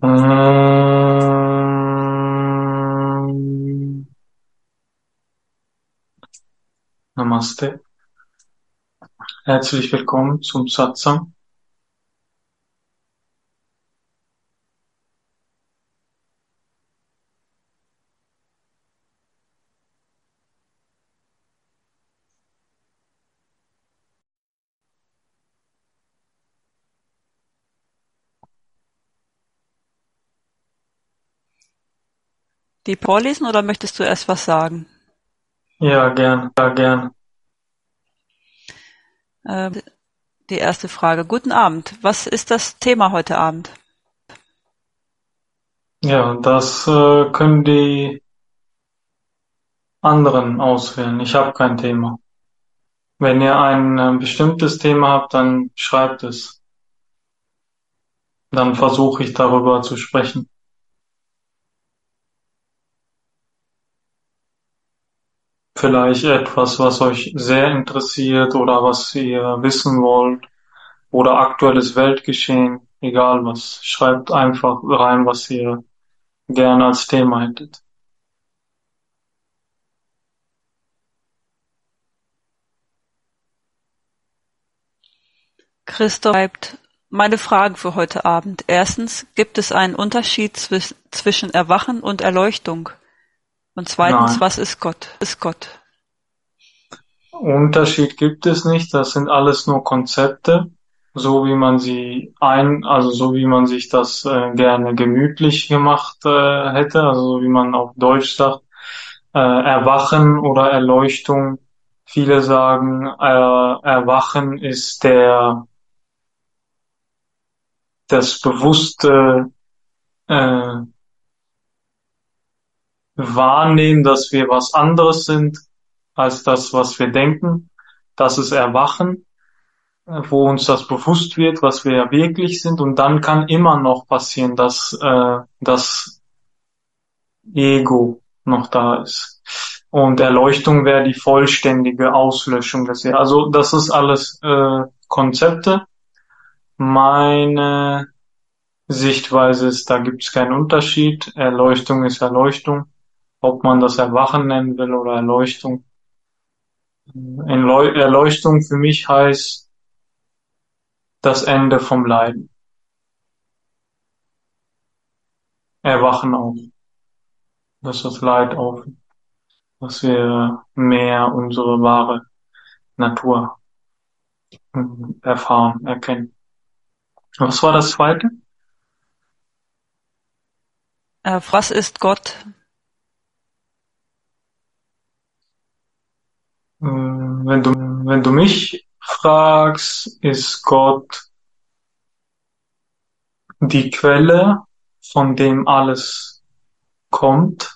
Namaste. Herzlich willkommen zum Satsang. Die vorlesen oder möchtest du erst was sagen? Ja, gern. Die erste Frage. Guten Abend. Was ist das Thema heute Abend? Ja, das können die anderen auswählen. Ich habe kein Thema. Wenn ihr ein bestimmtes Thema habt, dann schreibt es. Dann versuche ich darüber zu sprechen. Vielleicht etwas, was euch sehr interessiert oder was ihr wissen wollt oder aktuelles Weltgeschehen, egal was. Schreibt einfach rein, was ihr gerne als Thema hättet. Christoph schreibt, meine Fragen für heute Abend. Erstens, gibt es einen Unterschied zwischen Erwachen und Erleuchtung? Und zweitens, Nein. was ist Gott? Ist Gott? Unterschied gibt es nicht, das sind alles nur Konzepte, so wie man also so wie man sich das gerne gemütlich gemacht hätte, also so wie man auf Deutsch sagt, Erwachen oder Erleuchtung. Viele sagen, Erwachen ist das bewusste äh, Wahrnehmen, dass wir was anderes sind als das, was wir denken. Das ist Erwachen, wo uns das bewusst wird, was wir ja wirklich sind. Und dann kann immer noch passieren, dass das Ego noch da ist. Und Erleuchtung wäre die vollständige Auslöschung des Egos. Also das ist alles Konzepte. Meine Sichtweise ist, da gibt es keinen Unterschied. Erleuchtung ist Erleuchtung. Ob man das Erwachen nennen will oder Erleuchtung. Erleuchtung für mich heißt das Ende vom Leiden. Erwachen auch. Dass das Leid auf, dass wir mehr unsere wahre Natur erfahren, erkennen. Was war das zweite? Was ist Gott? Wenn du mich fragst, ist Gott die Quelle, von dem alles kommt.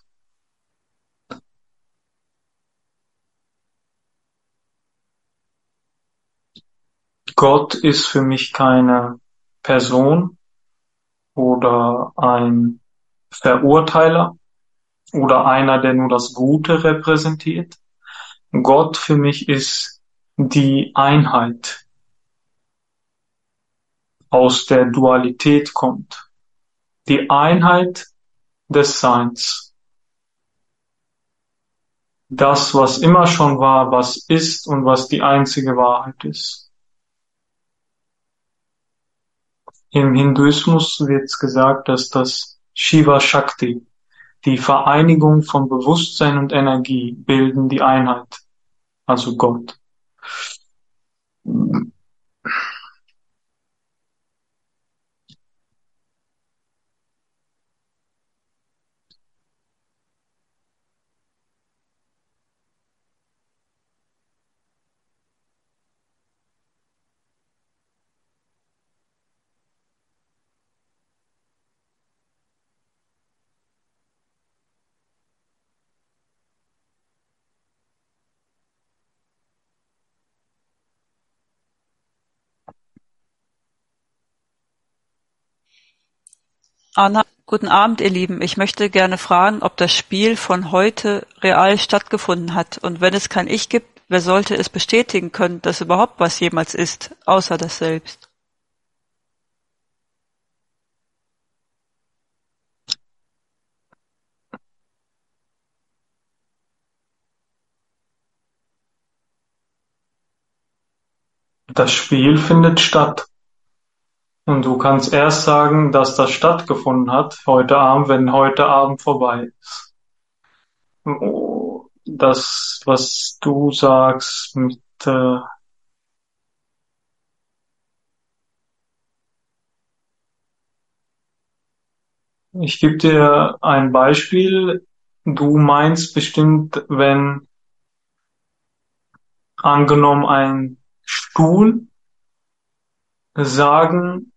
Gott ist für mich keine Person oder ein Verurteiler oder einer, der nur das Gute repräsentiert. Gott für mich ist die Einheit, aus der Dualität kommt. Die Einheit des Seins. Das, was immer schon war, was ist und was die einzige Wahrheit ist. Im Hinduismus wird gesagt, dass das Shiva Shakti, die Vereinigung von Bewusstsein und Energie, bilden die Einheit, also Gott. Anna, guten Abend, ihr Lieben. Ich möchte gerne fragen, ob das Spiel von heute real stattgefunden hat. Und wenn es kein Ich gibt, wer sollte es bestätigen können, dass überhaupt was jemals ist, außer das Selbst? Das Spiel findet statt. Und du kannst erst sagen, dass das stattgefunden hat heute Abend, wenn heute Abend vorbei ist. Oh, das, was du sagst mit, ich gebe dir ein Beispiel. Du meinst bestimmt, wenn angenommen ein Stuhl sagen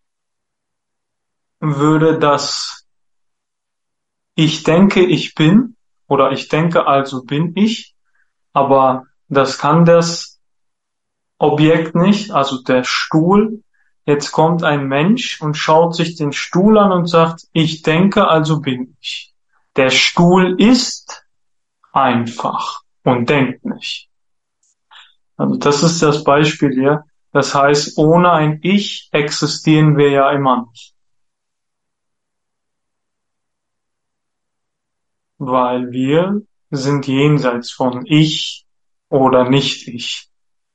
würde, dass ich denke, ich bin oder ich denke, also bin ich, aber das kann das Objekt nicht, also der Stuhl. Jetzt kommt ein Mensch und schaut sich den Stuhl an und sagt, ich denke, also bin ich. Der Stuhl ist einfach und denkt nicht. Also das ist das Beispiel hier. Das heißt, ohne ein Ich existieren wir ja immer nicht, weil wir sind jenseits von Ich oder nicht Ich.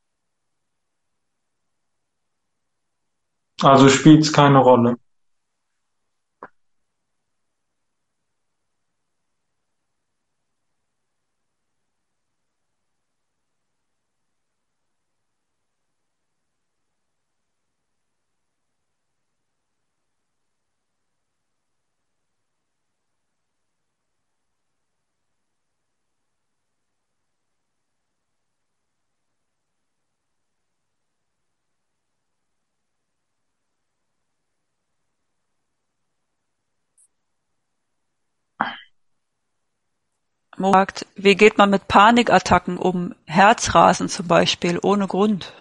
Also spielt es keine Rolle. Mo fragt, wie geht man mit Panikattacken um? Herzrasen zum Beispiel, ohne Grund.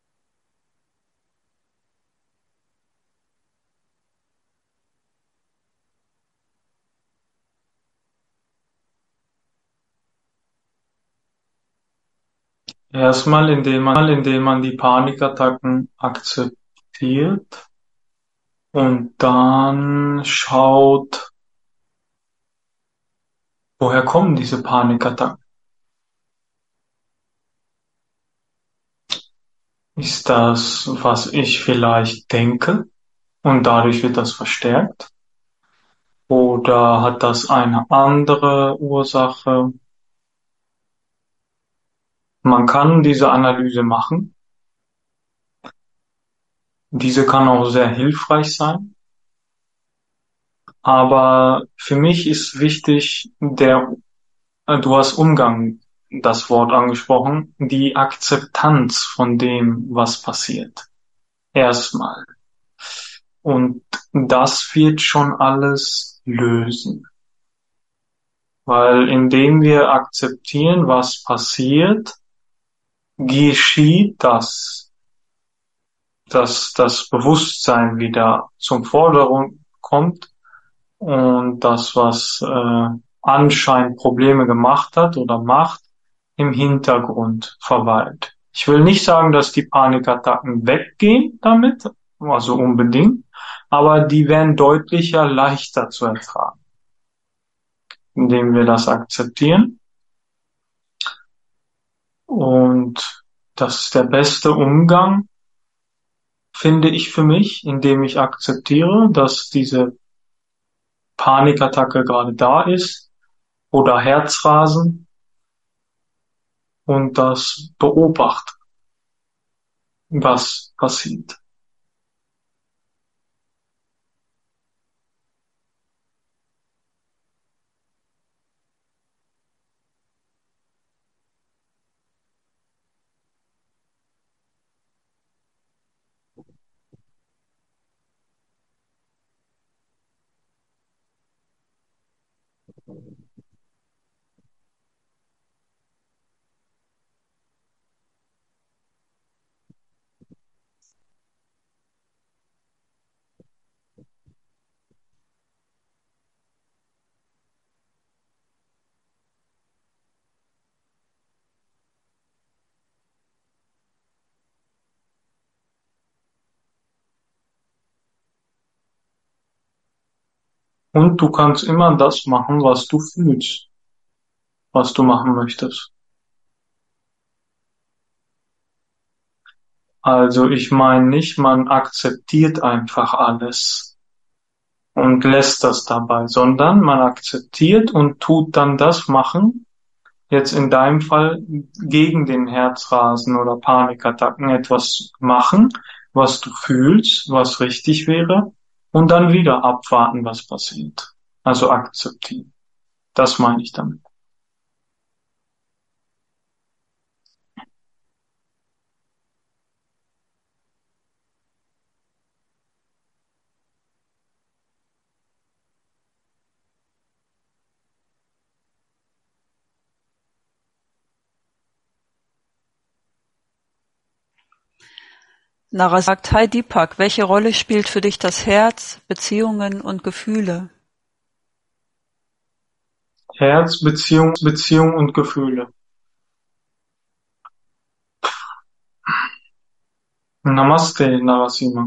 Erstmal, indem man die Panikattacken akzeptiert und dann schaut, woher kommen diese Panikattacken? Ist das, was ich vielleicht denke und dadurch wird das verstärkt? Oder hat das eine andere Ursache? Man kann diese Analyse machen. Diese kann auch sehr hilfreich sein. Aber für mich ist wichtig, du hast Umgang, das Wort angesprochen, die Akzeptanz von dem, was passiert. Erstmal. Und das wird schon alles lösen. Weil indem wir akzeptieren, was passiert, geschieht das, dass das Bewusstsein wieder zum Vordergrund kommt und das, was anscheinend Probleme gemacht hat oder macht, im Hintergrund verweilt. Ich will nicht sagen, dass die Panikattacken weggehen damit, also unbedingt, aber die werden deutlicher leichter zu ertragen, indem wir das akzeptieren. Und das ist der beste Umgang, finde ich für mich, indem ich akzeptiere, dass diese Panikattacke gerade da ist oder Herzrasen und das beobachte, was passiert. Und du kannst immer das machen, was du fühlst, was du machen möchtest. Also ich meine nicht, man akzeptiert einfach alles und lässt das dabei, sondern man akzeptiert und tut dann das machen, jetzt in deinem Fall gegen den Herzrasen oder Panikattacken etwas machen, was du fühlst, was richtig wäre, und dann wieder abwarten, was passiert. Also akzeptieren. Das meine ich damit. Nara sagt, Hi Deepak, welche Rolle spielt für dich das Herz, Beziehungen und Gefühle? Herz, Beziehung und Gefühle. Namaste, Narasima.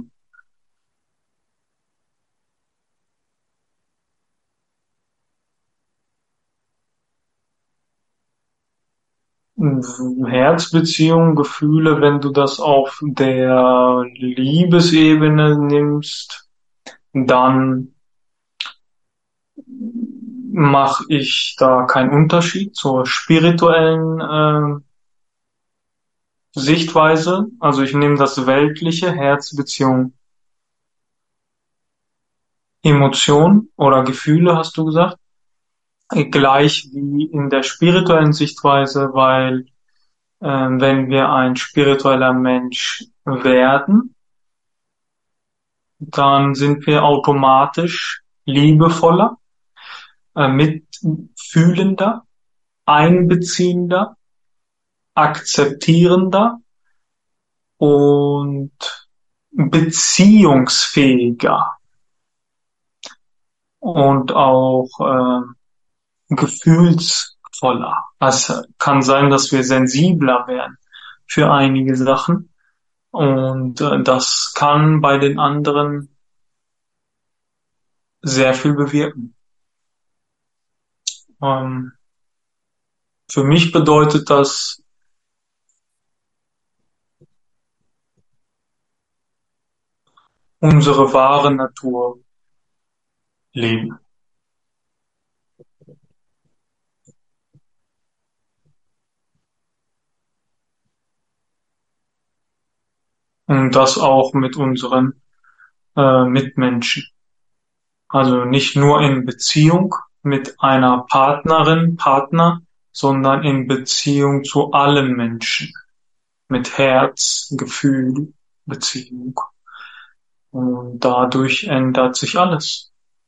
Herzbeziehung, Gefühle, wenn du das auf der Liebesebene nimmst, dann mache ich da keinen Unterschied zur spirituellen Sichtweise. Also ich nehme das weltliche, Herzbeziehung, Emotion oder Gefühle, hast du gesagt, gleich wie in der spirituellen Sichtweise, weil wenn wir ein spiritueller Mensch werden, dann sind wir automatisch liebevoller, mitfühlender, einbeziehender, akzeptierender und beziehungsfähiger und auch gefühlsvoller. Es kann sein, dass wir sensibler werden für einige Sachen und das kann bei den anderen sehr viel bewirken. Ähm, für mich bedeutet das, unsere wahre Natur leben. Und das auch mit unseren Mitmenschen. Also nicht nur in Beziehung mit einer Partnerin, Partner, sondern in Beziehung zu allen Menschen. Mit Herz, Gefühl, Beziehung. Und dadurch ändert sich alles.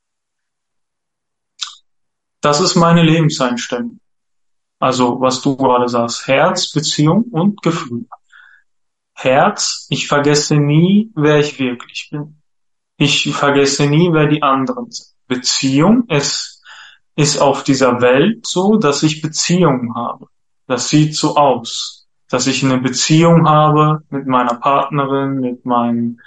Das ist meine Lebenseinstellung. Also was du gerade sagst, Herz, Beziehung und Gefühl. Herz, ich vergesse nie, wer ich wirklich bin. Ich vergesse nie, wer die anderen sind. Beziehung, es ist auf dieser Welt so, dass ich Beziehungen habe. Das sieht so aus, dass ich eine Beziehung habe mit meiner Partnerin, mit meinem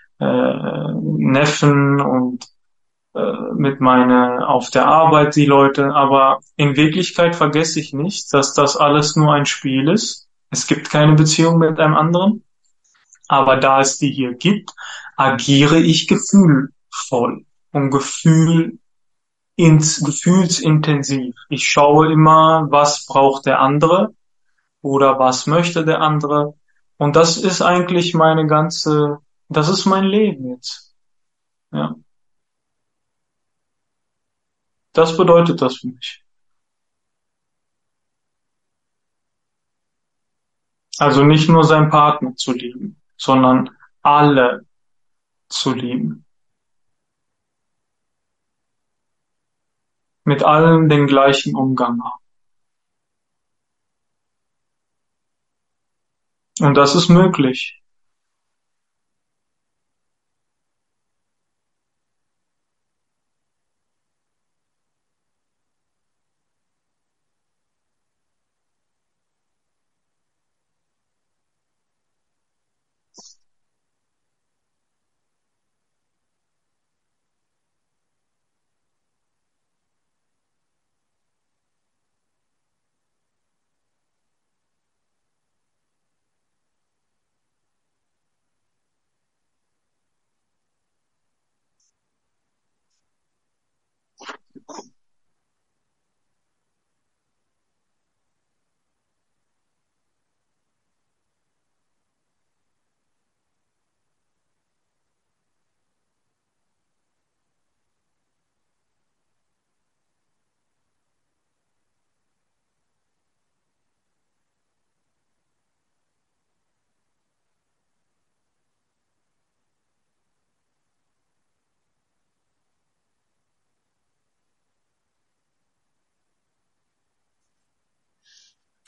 Neffen und mit meiner auf der Arbeit die Leute. Aber in Wirklichkeit vergesse ich nicht, dass das alles nur ein Spiel ist. Es gibt keine Beziehung mit einem anderen. Aber da es die hier gibt, agiere ich gefühlvoll und gefühlsintensiv. Ich schaue immer, was braucht der andere oder was möchte der andere. Und das ist eigentlich das ist mein Leben jetzt. Ja, das bedeutet das für mich. Also nicht nur seinen Partner zu lieben, sondern alle zu lieben. Mit allen den gleichen Umgang haben. Und das ist möglich.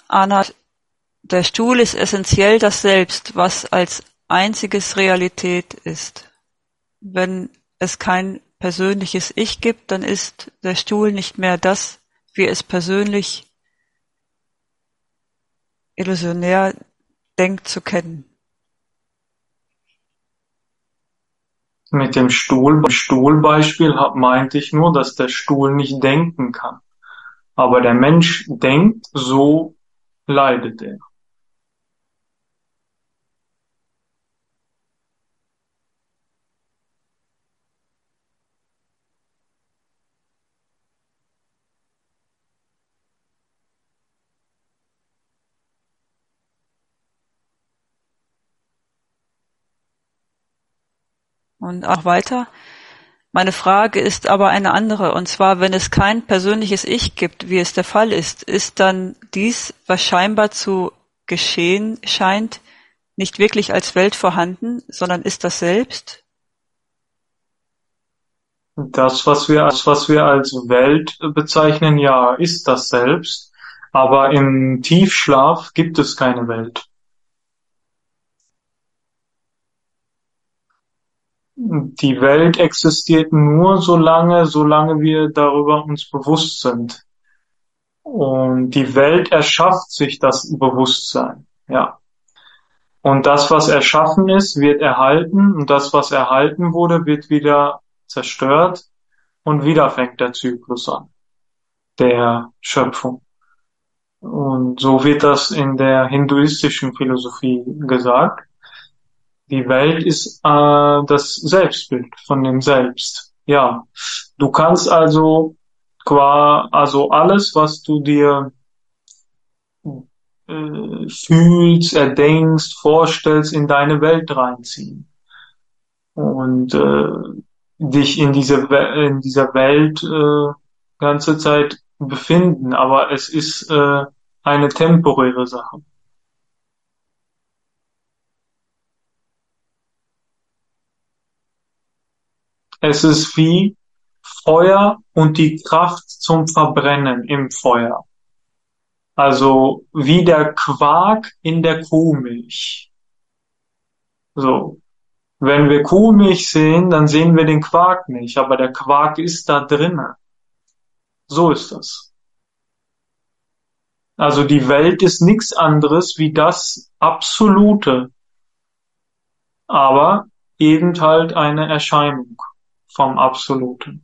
Arnold, der Stuhl ist essentiell das Selbst, was als einziges Realität ist. Wenn es kein persönliches Ich gibt, dann ist der Stuhl nicht mehr das, wie es persönlich illusionär denkt zu kennen. Mit dem Stuhlbeispiel meinte ich nur, dass der Stuhl nicht denken kann. Aber der Mensch denkt, so leidet er. Und auch weiter. Meine Frage ist aber eine andere, und zwar, wenn es kein persönliches Ich gibt, wie es der Fall ist dann dies, was scheinbar zu geschehen scheint, nicht wirklich als Welt vorhanden, sondern ist das Selbst? Das, was wir als Welt bezeichnen, ja, ist das Selbst. Aber im Tiefschlaf gibt es keine Welt. Die Welt existiert nur solange wir darüber uns bewusst sind. Und die Welt erschafft sich das Bewusstsein, ja. Und das, was erschaffen ist, wird erhalten, und das, was erhalten wurde, wird wieder zerstört, und wieder fängt der Zyklus an, der Schöpfung. Und so wird das in der hinduistischen Philosophie gesagt. Die Welt ist das Selbstbild von dem Selbst. Ja, du kannst also alles, was du dir fühlst, erdenkst, vorstellst, in deine Welt reinziehen und dich in dieser Welt ganze Zeit befinden. Aber es ist eine temporäre Sache. Es ist wie Feuer und die Kraft zum Verbrennen im Feuer. Also wie der Quark in der Kuhmilch. So. Wenn wir Kuhmilch sehen, dann sehen wir den Quark nicht, aber der Quark ist da drinnen. So ist das. Also die Welt ist nichts anderes wie das Absolute, aber eben halt eine Erscheinung vom Absoluten.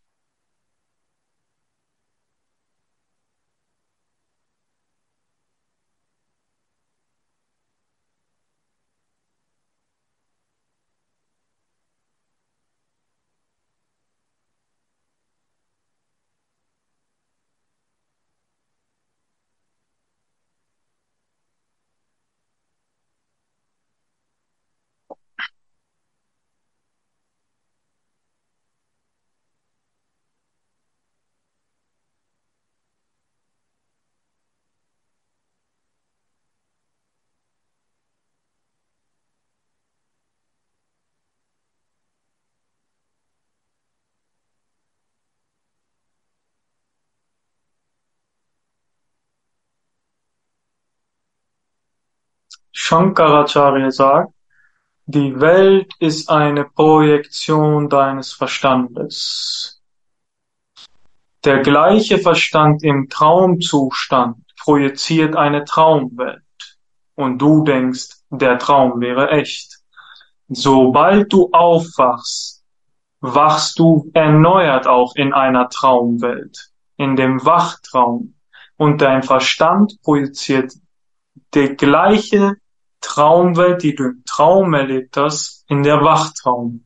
Shankaracharya sagt, die Welt ist eine Projektion deines Verstandes. Der gleiche Verstand im Traumzustand projiziert eine Traumwelt und du denkst, der Traum wäre echt. Sobald du aufwachst, wachst du erneuert auf in einer Traumwelt, in dem Wachtraum, und dein Verstand projiziert die gleiche Traumwelt, die du im Traum erlebt hast, in der Wachtraumebene.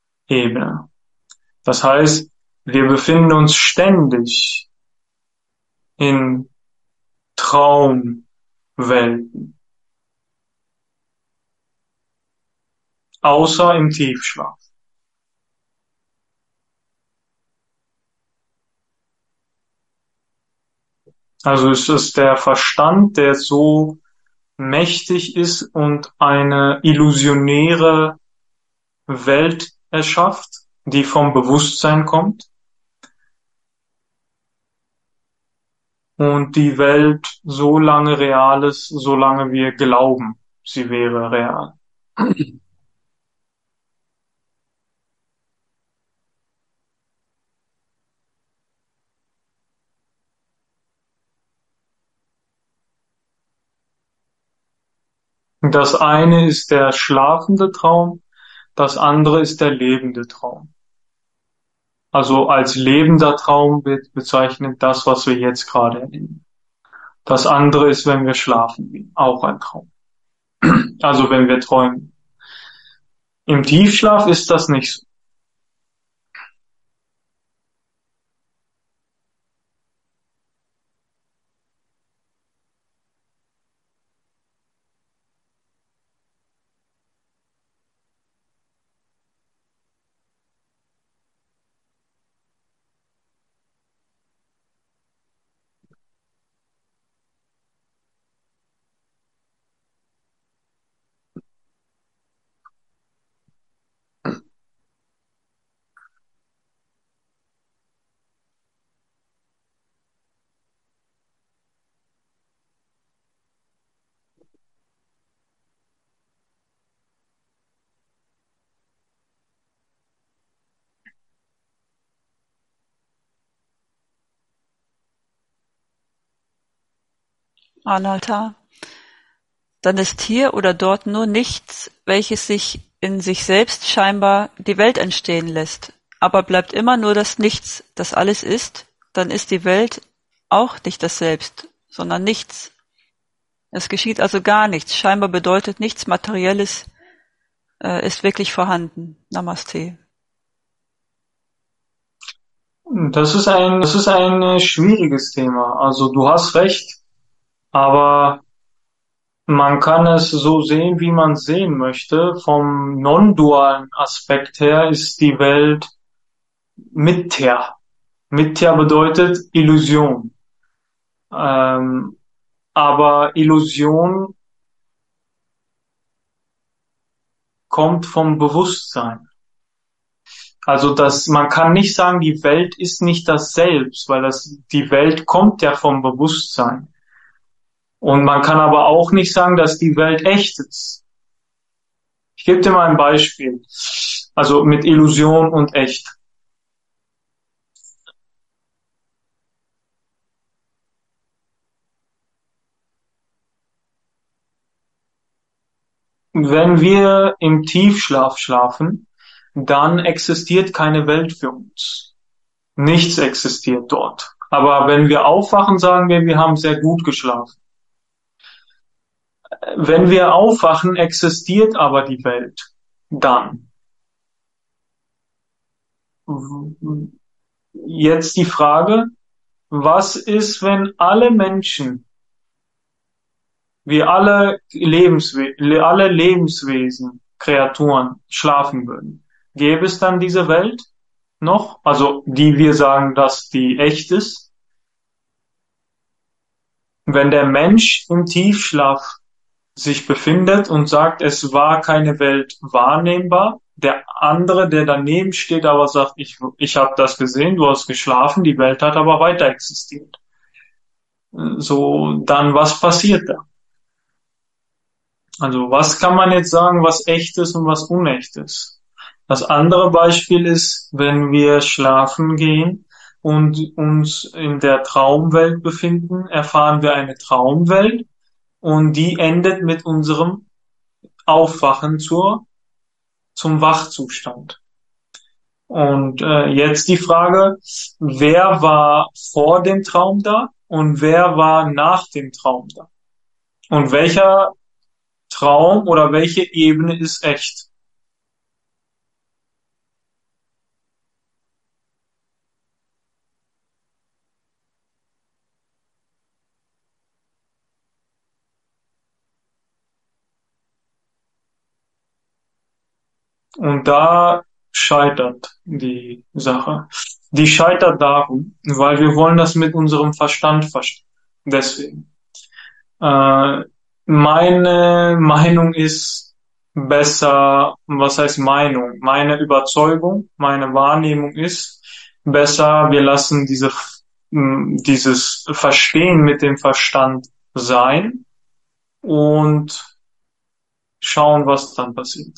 Das heißt, wir befinden uns ständig in Traumwelten, außer im Tiefschlaf. Also es ist der Verstand, der so mächtig ist und eine illusionäre Welt erschafft, die vom Bewusstsein kommt. und die Welt so lange real ist, solange wir glauben, sie wäre real. Das eine ist der schlafende Traum, das andere ist der lebende Traum. Also als lebender Traum wird bezeichnet das, was wir jetzt gerade erleben. Das andere ist, wenn wir schlafen gehen, auch ein Traum. Also wenn wir träumen. Im Tiefschlaf ist das nicht so. Anhalter. Dann ist hier oder dort nur nichts, welches sich in sich selbst scheinbar die Welt entstehen lässt. Aber bleibt immer nur das Nichts, das alles ist, dann ist die Welt auch nicht das Selbst, sondern nichts. Es geschieht also gar nichts. Scheinbar bedeutet nichts Materielles ist wirklich vorhanden. Namaste. Das ist ein schwieriges Thema. Also du hast recht, aber man kann es so sehen, wie man es sehen möchte. Vom non-dualen Aspekt her ist die Welt Mithya. Mithya bedeutet Illusion. Ähm, aber Illusion kommt vom Bewusstsein. Also man kann nicht sagen, die Welt ist nicht das Selbst, weil die Welt kommt ja vom Bewusstsein. Und man kann aber auch nicht sagen, dass die Welt echt ist. Ich gebe dir mal ein Beispiel. Also mit Illusion und echt. Wenn wir im Tiefschlaf schlafen, dann existiert keine Welt für uns. Nichts existiert dort. Aber wenn wir aufwachen, sagen wir haben sehr gut geschlafen. Wenn wir aufwachen, existiert aber die Welt dann. Jetzt die Frage, was ist, wenn alle Menschen, wir alle Lebenswesen, Kreaturen schlafen würden? Gäbe es dann diese Welt noch? Also die wir sagen, dass die echt ist? Wenn der Mensch im Tiefschlaf sich befindet und sagt, es war keine Welt wahrnehmbar, der andere, der daneben steht, aber sagt, ich habe das gesehen, du hast geschlafen, die Welt hat aber weiter existiert. So, dann was passiert da? Also was kann man jetzt sagen, was echt ist und was unecht ist? Das andere Beispiel ist, wenn wir schlafen gehen und uns in der Traumwelt befinden, erfahren wir eine Traumwelt und die endet mit unserem Aufwachen zum Wachzustand. Und jetzt die Frage, wer war vor dem Traum da und wer war nach dem Traum da? Und welcher Traum oder welche Ebene ist echt? Und da scheitert die Sache. Die scheitert darum, weil wir wollen das mit unserem Verstand verstehen. Deswegen. Äh, meine Meinung ist besser, was heißt Meinung? Meine Überzeugung, meine Wahrnehmung ist besser, wir lassen diese dieses Verstehen mit dem Verstand sein und schauen, was dann passiert.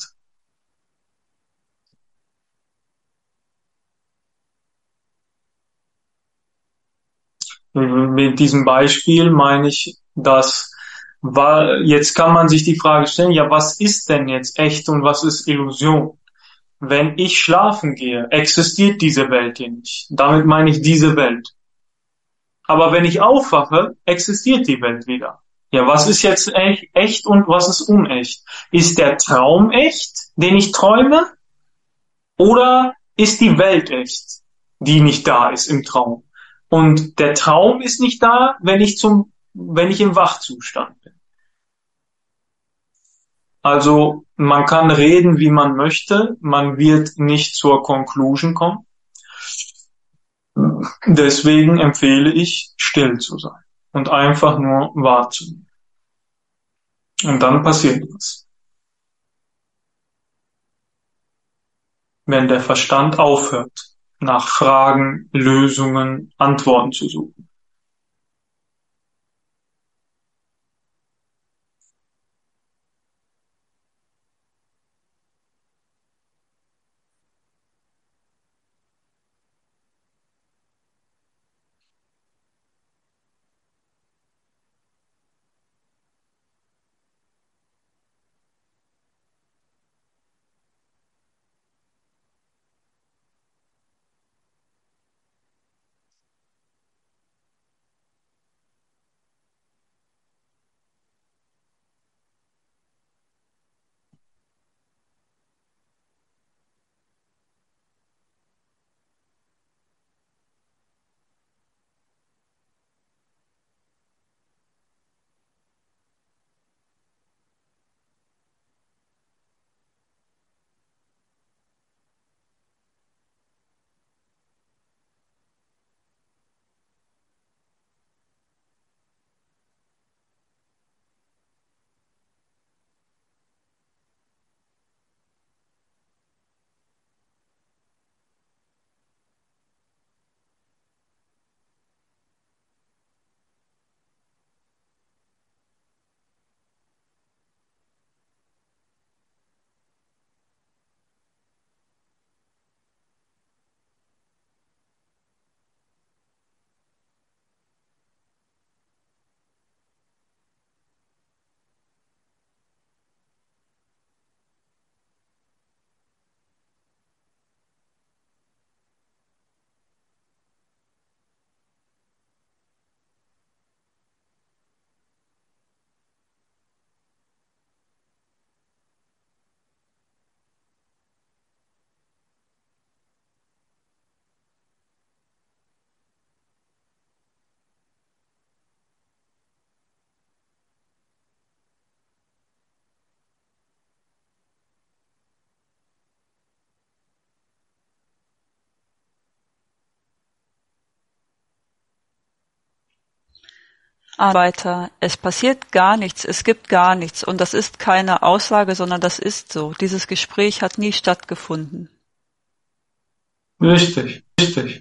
Mit diesem Beispiel meine ich, jetzt kann man sich die Frage stellen, ja, was ist denn jetzt echt und was ist Illusion? Wenn ich schlafen gehe, existiert diese Welt hier nicht. Damit meine ich diese Welt. Aber wenn ich aufwache, existiert die Welt wieder. Ja, was ist jetzt echt und was ist unecht? Ist der Traum echt, den ich träume? Oder ist die Welt echt, die nicht da ist im Traum? Und der Traum ist nicht da, wenn ich im Wachzustand bin. Also man kann reden, wie man möchte, man wird nicht zur Conclusion kommen. Deswegen empfehle ich, still zu sein und einfach nur wahrzunehmen. Und dann passiert was. Wenn der Verstand aufhört, nach Fragen, Lösungen, Antworten zu suchen. Weiter. Es passiert gar nichts, es gibt gar nichts und das ist keine Aussage, sondern das ist so. Dieses Gespräch hat nie stattgefunden. Richtig, richtig.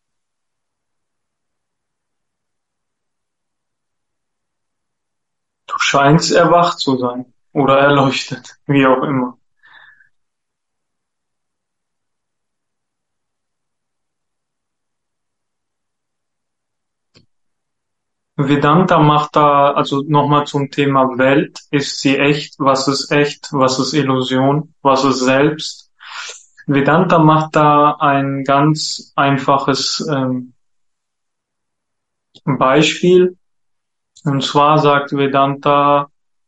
Du scheinst erwacht zu sein oder erleuchtet, wie auch immer. Vedanta macht da, also nochmal zum Thema Welt, ist sie echt, was ist Illusion, was ist Selbst. Vedanta macht da ein ganz einfaches Beispiel. Und zwar sagt Vedanta,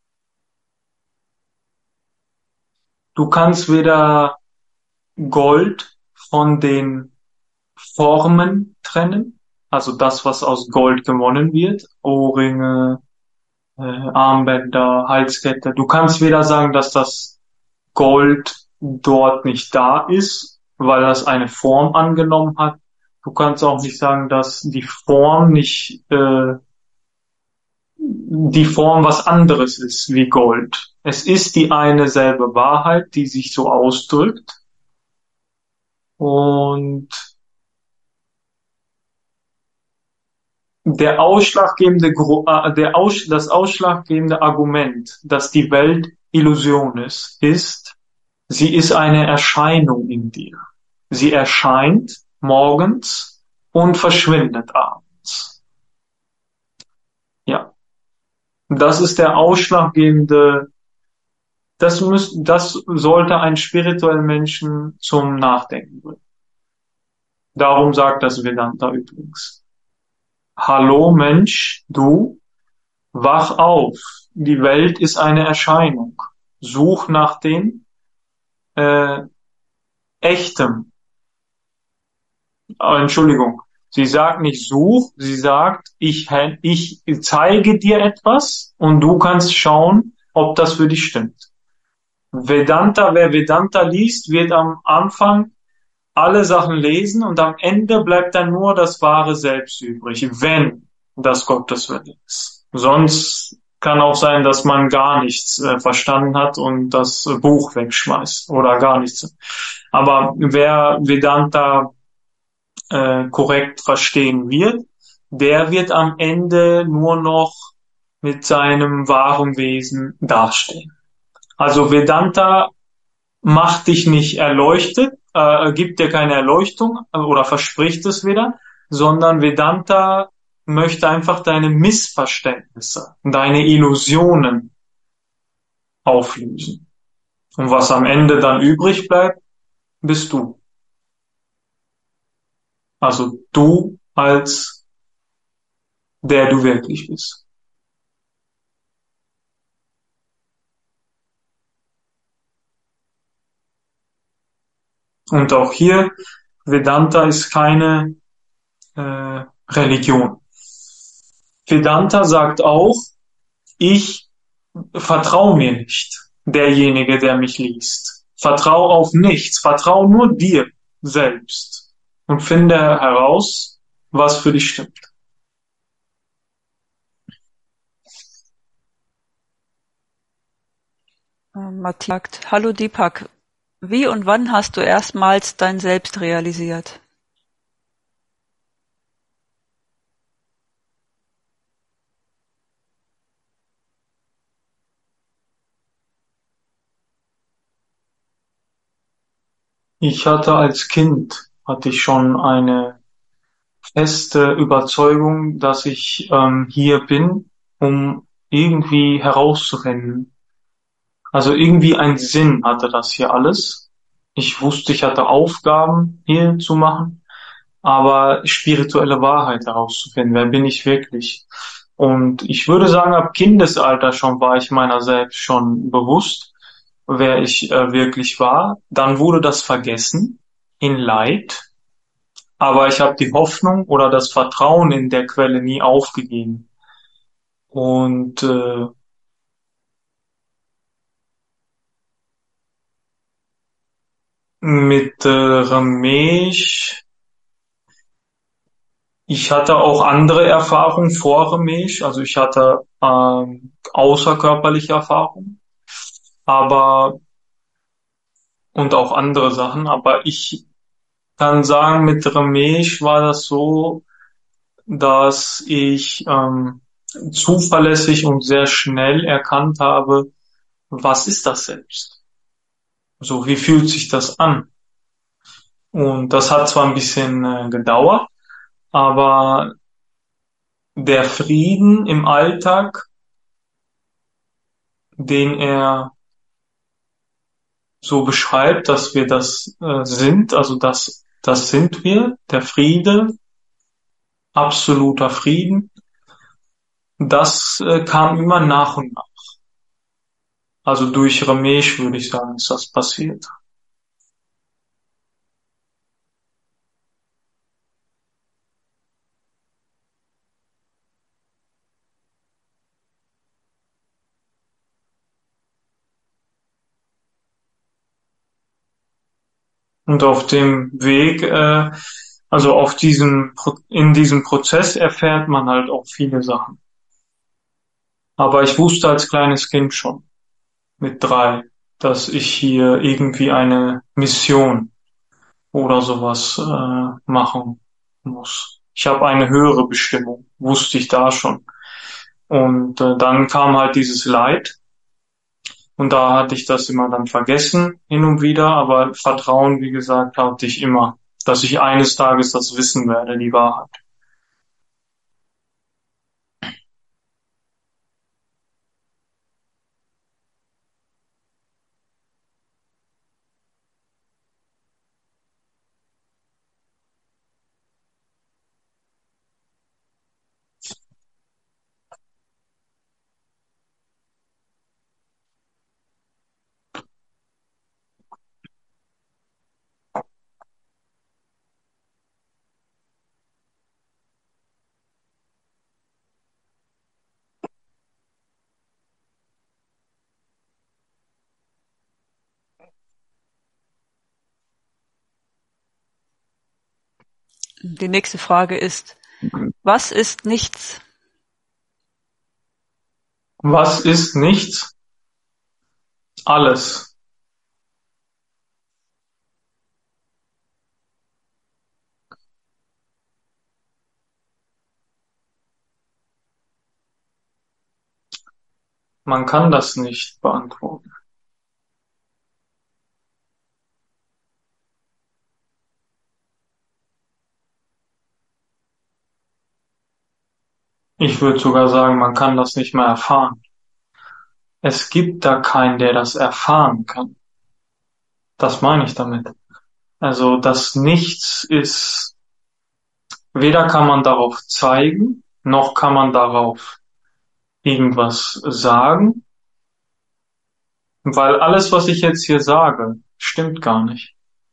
du kannst weder Gold von den Formen trennen, also das, was aus Gold gewonnen wird, Ohrringe, Armbänder, Halskette. Du kannst weder sagen, dass das Gold dort nicht da ist, weil das eine Form angenommen hat. Du kannst auch nicht sagen, dass die Form nicht die Form was anderes ist wie Gold. Es ist die eine selbe Wahrheit, die sich so ausdrückt. Und das ausschlaggebende Argument, dass die Welt Illusion ist, sie ist eine Erscheinung in dir. Sie erscheint morgens und verschwindet abends. Ja, das ist der ausschlaggebende, das sollte einen spirituellen Menschen zum Nachdenken bringen. Darum sagt das Vedanta übrigens. Hallo Mensch, du, wach auf. Die Welt ist eine Erscheinung. Such nach dem äh, Echtem. Entschuldigung. Sie sagt nicht such, sie sagt, ich zeige dir etwas und du kannst schauen, ob das für dich stimmt. Wer Vedanta liest, wird am Anfang alle Sachen lesen und am Ende bleibt dann nur das wahre Selbst übrig, wenn das Gottes Wille ist. Sonst kann auch sein, dass man gar nichts verstanden hat und das Buch wegschmeißt oder gar nichts. Aber wer Vedanta korrekt verstehen wird, der wird am Ende nur noch mit seinem wahren Wesen dastehen. Also Vedanta macht dich nicht erleuchtet, gibt dir keine Erleuchtung oder verspricht es weder, sondern Vedanta möchte einfach deine Missverständnisse, deine Illusionen auflösen. Und was am Ende dann übrig bleibt, bist du. Also du als der du wirklich bist. Und auch hier, Vedanta ist keine Religion. Vedanta sagt auch, ich vertraue mir nicht, derjenige, der mich liest. Vertraue auf nichts, vertraue nur dir selbst und finde heraus, was für dich stimmt. Matthias sagt, hallo Deepak, wie und wann hast du erstmals dein Selbst realisiert? Hatte ich schon eine feste Überzeugung, dass ich hier bin, um irgendwie herauszufinden. Also irgendwie ein Sinn hatte das hier alles. Ich wusste, ich hatte Aufgaben hier zu machen, aber spirituelle Wahrheit herauszufinden. Wer bin ich wirklich? Und ich würde sagen, ab Kindesalter schon war ich meiner selbst schon bewusst, wer ich wirklich war. Dann wurde das vergessen in Leid, aber ich habe die Hoffnung oder das Vertrauen in der Quelle nie aufgegeben. Und mit Ramesh, ich hatte auch andere Erfahrungen vor Ramesh, also ich hatte außerkörperliche Erfahrungen, aber und auch andere Sachen, aber ich kann sagen, mit Ramesh war das so, dass ich zuverlässig und sehr schnell erkannt habe, was ist das selbst? So, wie fühlt sich das an? Und das hat zwar ein bisschen gedauert, aber der Frieden im Alltag, den er so beschreibt, dass wir das sind, also das sind wir, der Friede, absoluter Frieden, das kam immer nach und nach. Also durch Ramesh würde ich sagen, ist das passiert. Und auf dem Weg, also in diesem Prozess erfährt man halt auch viele Sachen. Aber ich wusste als kleines Kind schon, mit 3, dass ich hier irgendwie eine Mission oder sowas machen muss. Ich habe eine höhere Bestimmung. wusste ich da schon. Und dann kam halt dieses Leid und da hatte ich das immer dann vergessen hin und wieder, aber Vertrauen, wie gesagt, hatte ich immer, dass ich eines Tages das wissen werde, die Wahrheit. Die nächste Frage ist, was ist nichts? Was ist nichts? Alles. Man kann das nicht beantworten. Ich würde sogar sagen, man kann das nicht mehr erfahren. Es gibt da keinen, der das erfahren kann. Das meine ich damit. Also das Nichts ist, weder kann man darauf zeigen, noch kann man darauf irgendwas sagen, weil alles, was ich jetzt hier sage, stimmt gar nicht.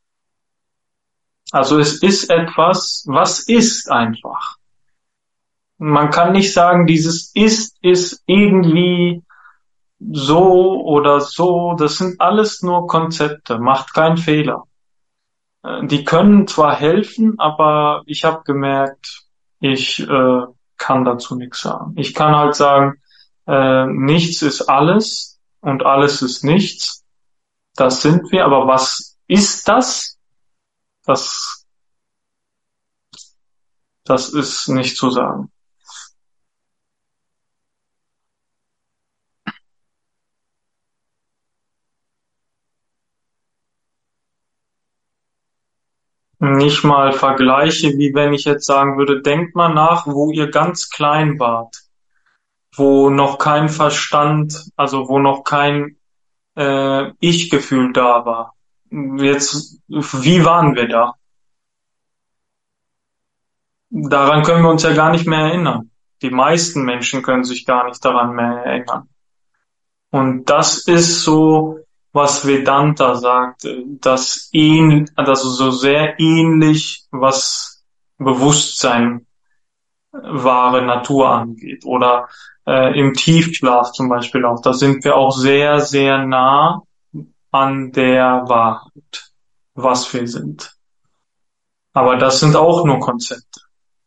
Also es ist etwas, was ist einfach. Man kann nicht sagen, dieses ist irgendwie so oder so. Das sind alles nur Konzepte. Macht keinen Fehler. Die können zwar helfen, aber ich habe gemerkt, ich kann dazu nichts sagen. Ich kann halt sagen, nichts ist alles und alles ist nichts. Das sind wir, aber was ist das? Das, das ist nicht zu sagen. Nicht mal Vergleiche, wie wenn ich jetzt sagen würde, denkt mal nach, wo ihr ganz klein wart, wo noch kein Verstand, also wo noch kein Ich-Gefühl da war. Jetzt, wie waren wir da? Daran können wir uns ja gar nicht mehr erinnern. Die meisten Menschen können sich gar nicht daran mehr erinnern. Und das ist so, was Vedanta sagt, also so sehr ähnlich, was Bewusstsein, wahre Natur angeht. Oder im Tiefschlaf zum Beispiel auch. Da sind wir auch sehr, sehr nah an der Wahrheit, was wir sind. Aber das sind auch nur Konzepte.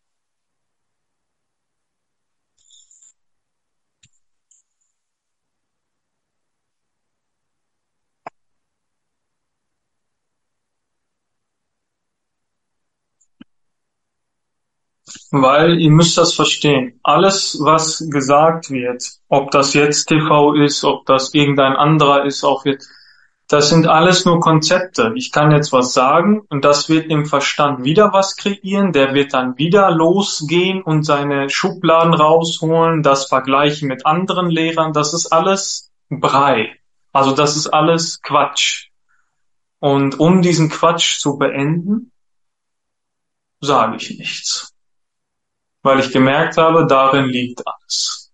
Weil ihr müsst das verstehen. Alles, was gesagt wird, ob das jetzt TV ist, ob das irgendein anderer ist, auch jetzt, das sind alles nur Konzepte. Ich kann jetzt was sagen und das wird im Verstand wieder was kreieren. Der wird dann wieder losgehen und seine Schubladen rausholen, das vergleichen mit anderen Lehrern. Das ist alles Brei. Also das ist alles Quatsch. Und um diesen Quatsch zu beenden, sage ich nichts. Weil ich gemerkt habe, darin liegt alles.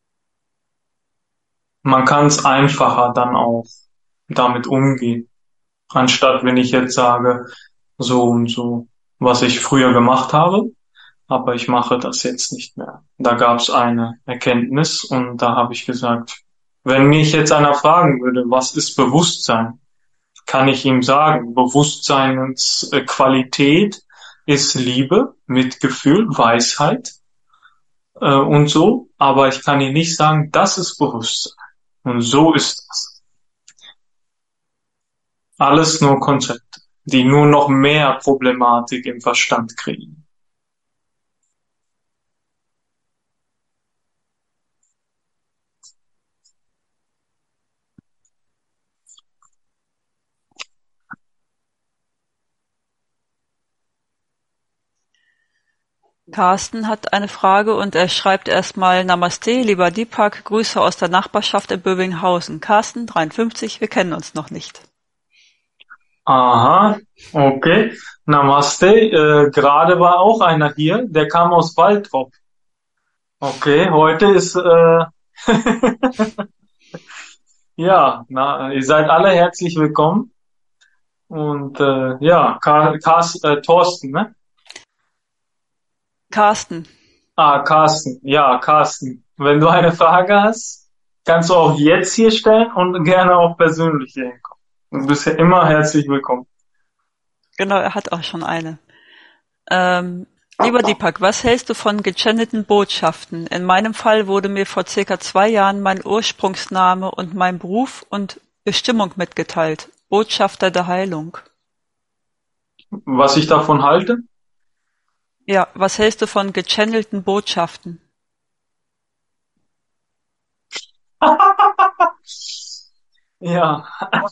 Man kann es einfacher dann auch damit umgehen, anstatt wenn ich jetzt sage, so und so, was ich früher gemacht habe, aber ich mache das jetzt nicht mehr. Da gab es eine Erkenntnis und da habe ich gesagt, wenn mich jetzt einer fragen würde, was ist Bewusstsein, kann ich ihm sagen, Bewusstseinsqualität ist Liebe, Mitgefühl, Weisheit und so, aber ich kann ihm nicht sagen, das ist Bewusstsein. Und so ist das. Alles nur Konzepte, die nur noch mehr Problematik im Verstand kriegen. Carsten hat eine Frage und er schreibt erstmal Namaste, lieber Deepak, Grüße aus der Nachbarschaft in Bövinghausen. Carsten, 53, wir kennen uns noch nicht. Aha, okay. Namaste. Gerade war auch einer hier, der kam aus Waltrop. Okay, heute ist ja, ihr seid alle herzlich willkommen. Und ja, Thorsten, ne? Carsten, Carsten. Ja, Carsten. Wenn du eine Frage hast, kannst du auch jetzt hier stellen und gerne auch persönlich hier hinkommen. Du bist ja immer herzlich willkommen. genau, er hat auch schon eine. Lieber Deepak, was hältst du von gechannelten Botschaften? In meinem Fall wurde mir vor circa 2 Jahren mein Ursprungsname und mein Beruf und Bestimmung mitgeteilt. Botschafter der Heilung. Was ich davon halte? Ja, was hältst du von gechannelten Botschaften? Ja,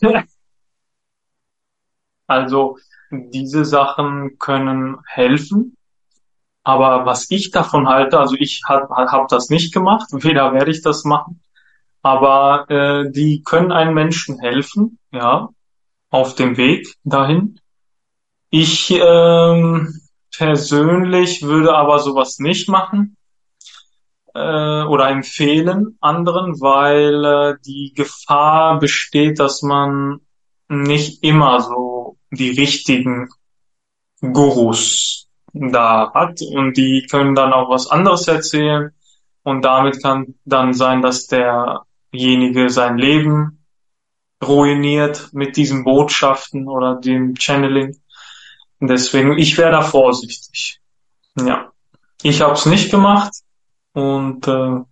also diese Sachen können helfen, aber was ich davon halte, also ich hab das nicht gemacht, weder werde ich das machen, aber die können einem Menschen helfen, ja, auf dem Weg dahin. Ich persönlich würde aber sowas nicht machen oder empfehlen anderen, weil die Gefahr besteht, dass man nicht immer so die richtigen Gurus da hat und die können dann auch was anderes erzählen und damit kann dann sein, dass derjenige sein Leben ruiniert mit diesen Botschaften oder dem Channeling. Deswegen, ich wäre da vorsichtig. Ja, ich habe es nicht gemacht und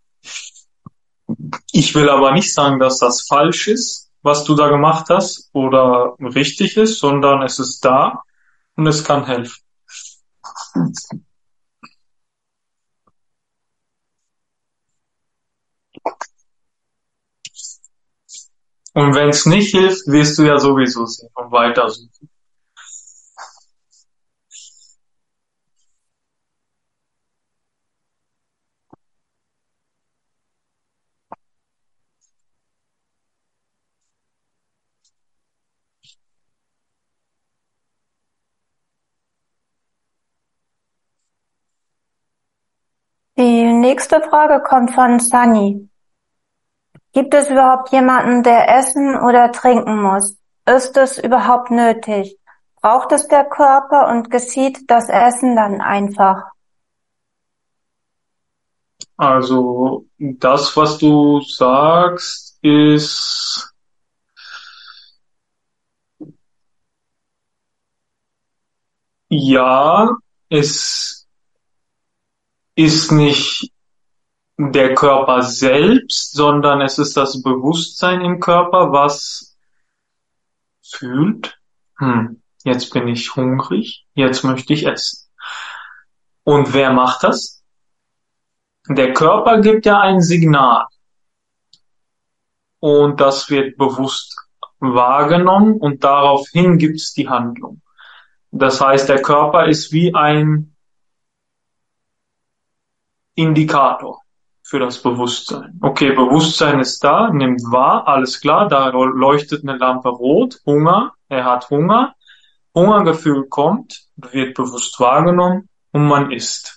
ich will aber nicht sagen, dass das falsch ist, was du da gemacht hast oder richtig ist, sondern es ist da und es kann helfen. Und wenn es nicht hilft, wirst du ja sowieso sehen und weitersuchen. Die nächste Frage kommt von Sunny. Gibt es überhaupt jemanden, der essen oder trinken muss? Ist es überhaupt nötig? Braucht es der Körper und geschieht das Essen dann einfach? Also das, was du sagst, ist ja, es ist nicht der Körper selbst, sondern es ist das Bewusstsein im Körper, was fühlt, jetzt bin ich hungrig, jetzt möchte ich essen. Und wer macht das? Der Körper gibt ja ein Signal und das wird bewusst wahrgenommen und daraufhin gibt es die Handlung. Das heißt, der Körper ist wie ein Indikator für das Bewusstsein. Okay, Bewusstsein ist da, nimmt wahr, alles klar, da leuchtet eine Lampe rot, Hunger, er hat Hunger, Hungergefühl kommt, wird bewusst wahrgenommen und man isst.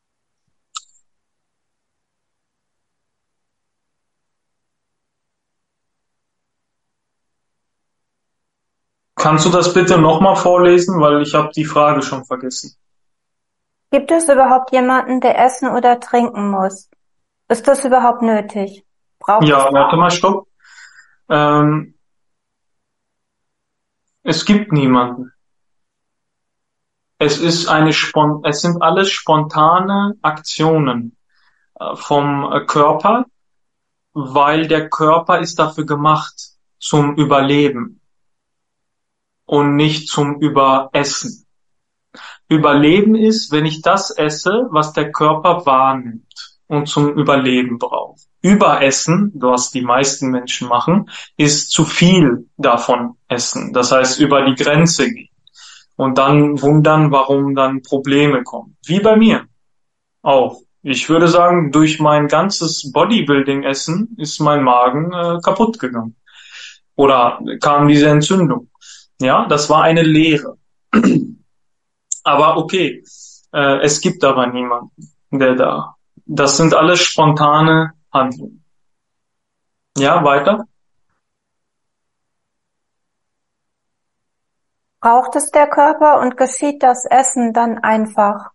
Kannst du das bitte nochmal vorlesen, weil ich habe die Frage schon vergessen. Gibt es überhaupt jemanden, der essen oder trinken muss? Ist das überhaupt nötig? Braucht Ja, es warte mal, stopp. Es gibt niemanden. Es sind alles spontane Aktionen vom Körper, weil der Körper ist dafür gemacht zum Überleben und nicht zum Überessen. Überleben ist, wenn ich das esse, was der Körper wahrnimmt und zum Überleben braucht. Überessen, was die meisten Menschen machen, ist zu viel davon essen. Das heißt, über die Grenze gehen. Und dann wundern, warum dann Probleme kommen. Wie bei mir. Auch. Ich würde sagen, durch mein ganzes Bodybuilding-Essen ist mein Magen kaputt gegangen. Oder kam diese Entzündung. Ja, das war eine Lehre. Aber okay, es gibt aber niemanden, der da. Das sind alles spontane Handlungen. Ja, weiter? Braucht es der Körper und geschieht das Essen dann einfach?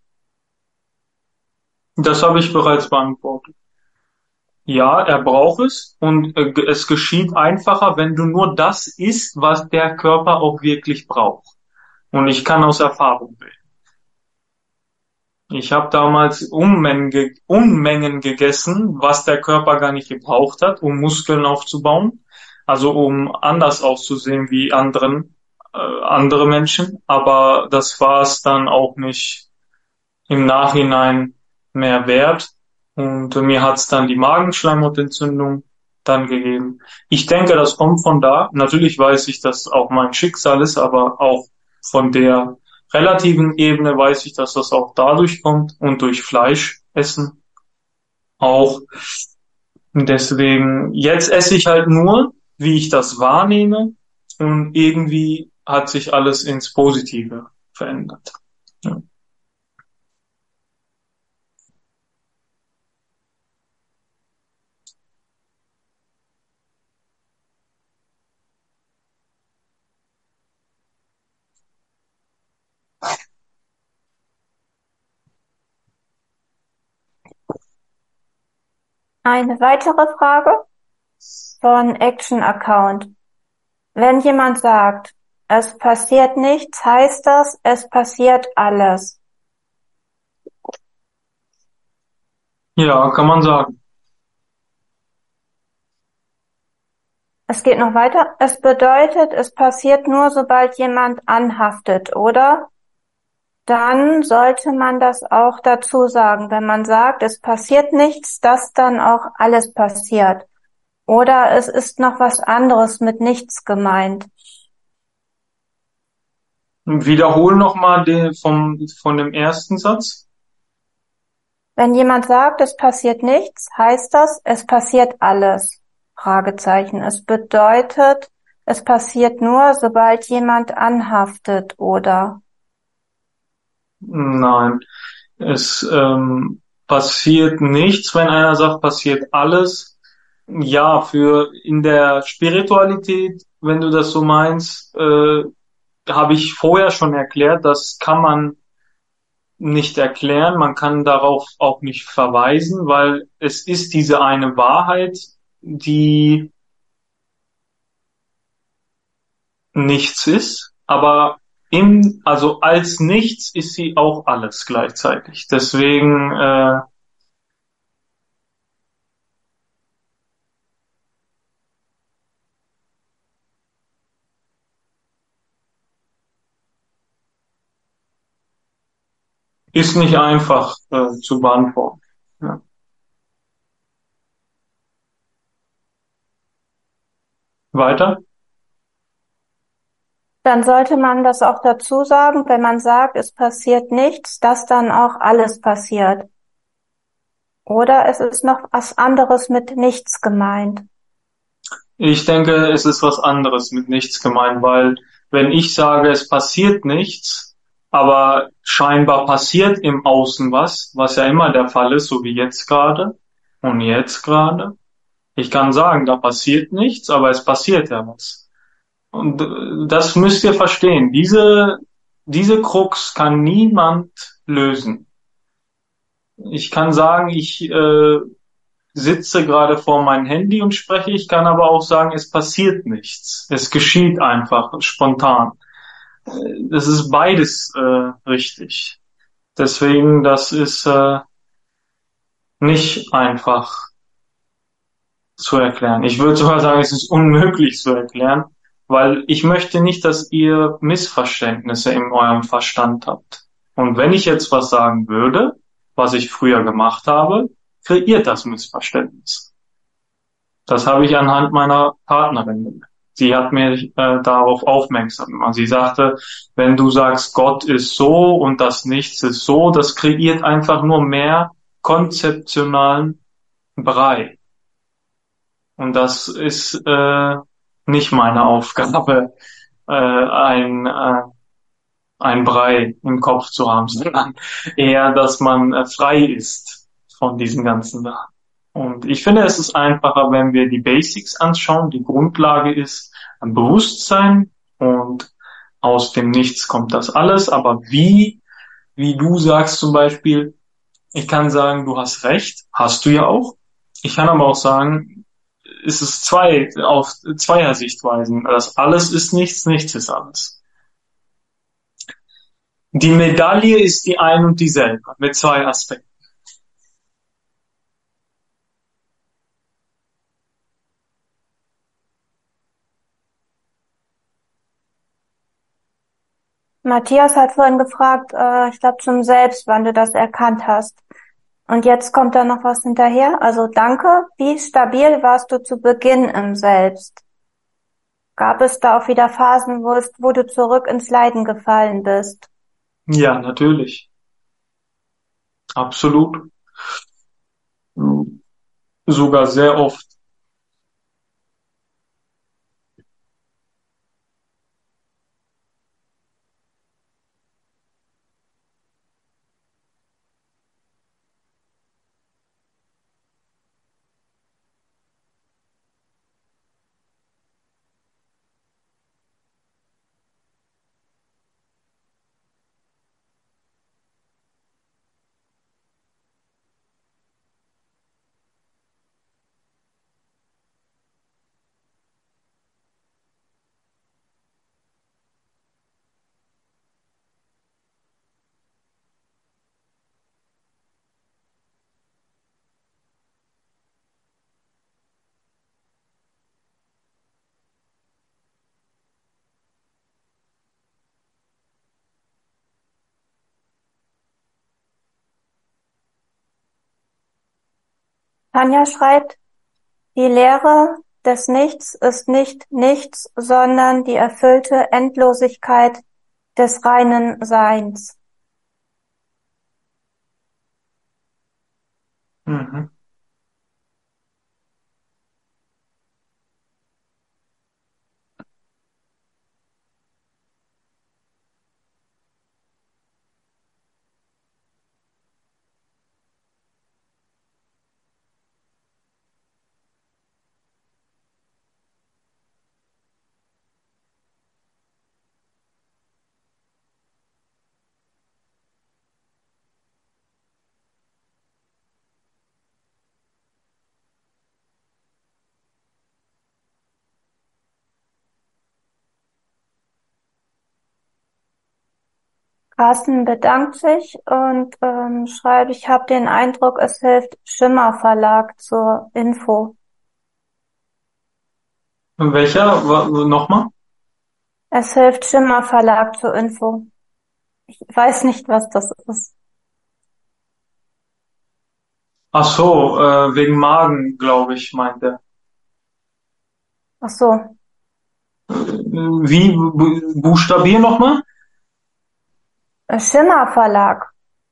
Das habe ich bereits beantwortet. Ja, er braucht es und es geschieht einfacher, wenn du nur das isst, was der Körper auch wirklich braucht. Und ich kann aus Erfahrung reden. Ich habe damals Unmengen gegessen, was der Körper gar nicht gebraucht hat, um Muskeln aufzubauen, also um anders auszusehen wie andere Menschen. Aber das war es dann auch nicht im Nachhinein mehr wert. Und mir hat es dann die Magenschleimhautentzündung dann gegeben. Ich denke, das kommt von da. Natürlich weiß ich, dass auch mein Schicksal ist, aber auch von der relativen Ebene weiß ich, dass das auch dadurch kommt und durch Fleischessen auch. Und deswegen, jetzt esse ich halt nur, wie ich das wahrnehme und irgendwie hat sich alles ins Positive verändert. Ja. Eine weitere Frage von Action Account. Wenn jemand sagt, es passiert nichts, heißt das, es passiert alles. Ja, kann man sagen. Es geht noch weiter. Es bedeutet, es passiert nur, sobald jemand anhaftet, oder? Dann sollte man das auch dazu sagen, wenn man sagt, es passiert nichts, dass dann auch alles passiert. Oder es ist noch was anderes mit nichts gemeint. Wiederhol nochmal von dem ersten Satz. Wenn jemand sagt, es passiert nichts, heißt das, es passiert alles. Fragezeichen. Es bedeutet, es passiert nur, sobald jemand anhaftet, oder? Nein, es passiert nichts, wenn einer sagt, passiert alles. Ja, für in der Spiritualität, wenn du das so meinst, habe ich vorher schon erklärt, das kann man nicht erklären, man kann darauf auch nicht verweisen, weil es ist diese eine Wahrheit, die nichts ist, aber also als nichts ist sie auch alles gleichzeitig. Deswegen ist nicht einfach zu beantworten. Ja. Weiter? Dann sollte man das auch dazu sagen, wenn man sagt, es passiert nichts, dass dann auch alles passiert. Oder es ist noch was anderes mit nichts gemeint. Ich denke, es ist was anderes mit nichts gemeint, weil wenn ich sage, es passiert nichts, aber scheinbar passiert im Außen was ja immer der Fall ist, so wie jetzt gerade und jetzt gerade. Ich kann sagen, da passiert nichts, aber es passiert ja was. Und das müsst ihr verstehen. Diese Krux kann niemand lösen. Ich kann sagen, ich sitze gerade vor meinem Handy und spreche. Ich kann aber auch sagen, es passiert nichts. Es geschieht einfach spontan. Das ist beides richtig. Deswegen, das ist nicht einfach zu erklären. Ich würde sogar sagen, es ist unmöglich zu erklären, weil ich möchte nicht, dass ihr Missverständnisse in eurem Verstand habt. Und wenn ich jetzt was sagen würde, was ich früher gemacht habe, kreiert das Missverständnis. Das habe ich anhand meiner Partnerin gemerkt. Sie hat mir darauf aufmerksam gemacht. Sie sagte, wenn du sagst, Gott ist so und das Nichts ist so, das kreiert einfach nur mehr konzeptionalen Brei. Und das ist nicht meine Aufgabe, ein Brei im Kopf zu haben, sondern eher, dass man frei ist von diesen ganzen Sachen. Und ich finde, es ist einfacher, wenn wir die Basics anschauen. Die Grundlage ist ein Bewusstsein und aus dem Nichts kommt das alles. Aber wie du sagst zum Beispiel, ich kann sagen, du hast recht, hast du ja auch. Ich kann aber auch sagen, es ist auf zweier Sichtweisen. Das alles ist nichts, nichts ist alles. Die Medaille ist die ein und dieselbe, mit zwei Aspekten. Matthias hat vorhin gefragt, ich glaube zum Selbst, wann du das erkannt hast. Und jetzt kommt da noch was hinterher. Also danke. Wie stabil warst du zu Beginn im Selbst? Gab es da auch wieder Phasen, wo du zurück ins Leiden gefallen bist? Ja, natürlich. Absolut. Sogar sehr oft. Tanja schreibt, die Lehre des Nichts ist nicht nichts, sondern die erfüllte Endlosigkeit des reinen Seins. Mhm. Carsten bedankt sich und schreibt, ich habe den Eindruck, es hilft Schimmer Verlag zur Info. Welcher? Nochmal? Es hilft Schimmer Verlag zur Info. Ich weiß nicht, was das ist. Ach so, wegen Magen, glaube ich, meint er. Ach so. Wie? Buchstabier nochmal? Schimmer Verlag.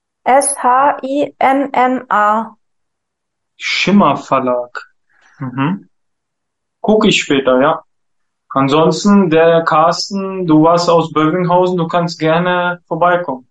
Schimma. Schimmer Verlag. Mhm. Guck ich später, ja. Ansonsten, der Carsten, du warst aus Bövinghausen, du kannst gerne vorbeikommen.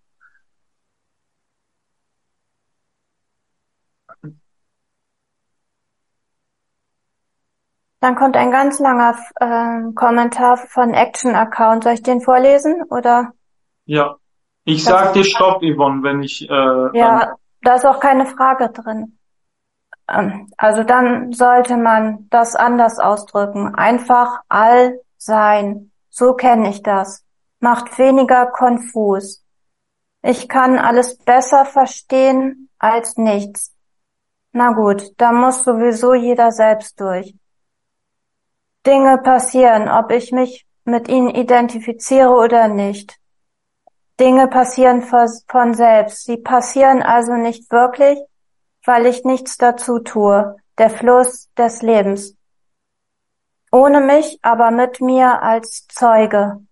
Dann kommt ein ganz langer Kommentar von Action Account. Soll ich den vorlesen oder? Ja. Ich Das, sag dir Stopp, Yvonne, wenn ich ja, da ist auch keine Frage drin. Also dann sollte man das anders ausdrücken. Einfach all sein. So kenne ich das. Macht weniger konfus. Ich kann alles besser verstehen als nichts. Na gut, da muss sowieso jeder selbst durch. Dinge passieren, ob ich mich mit ihnen identifiziere oder nicht. Dinge passieren von selbst. Sie passieren also nicht wirklich, weil ich nichts dazu tue. Der Fluss des Lebens. Ohne mich, aber mit mir als Zeuge.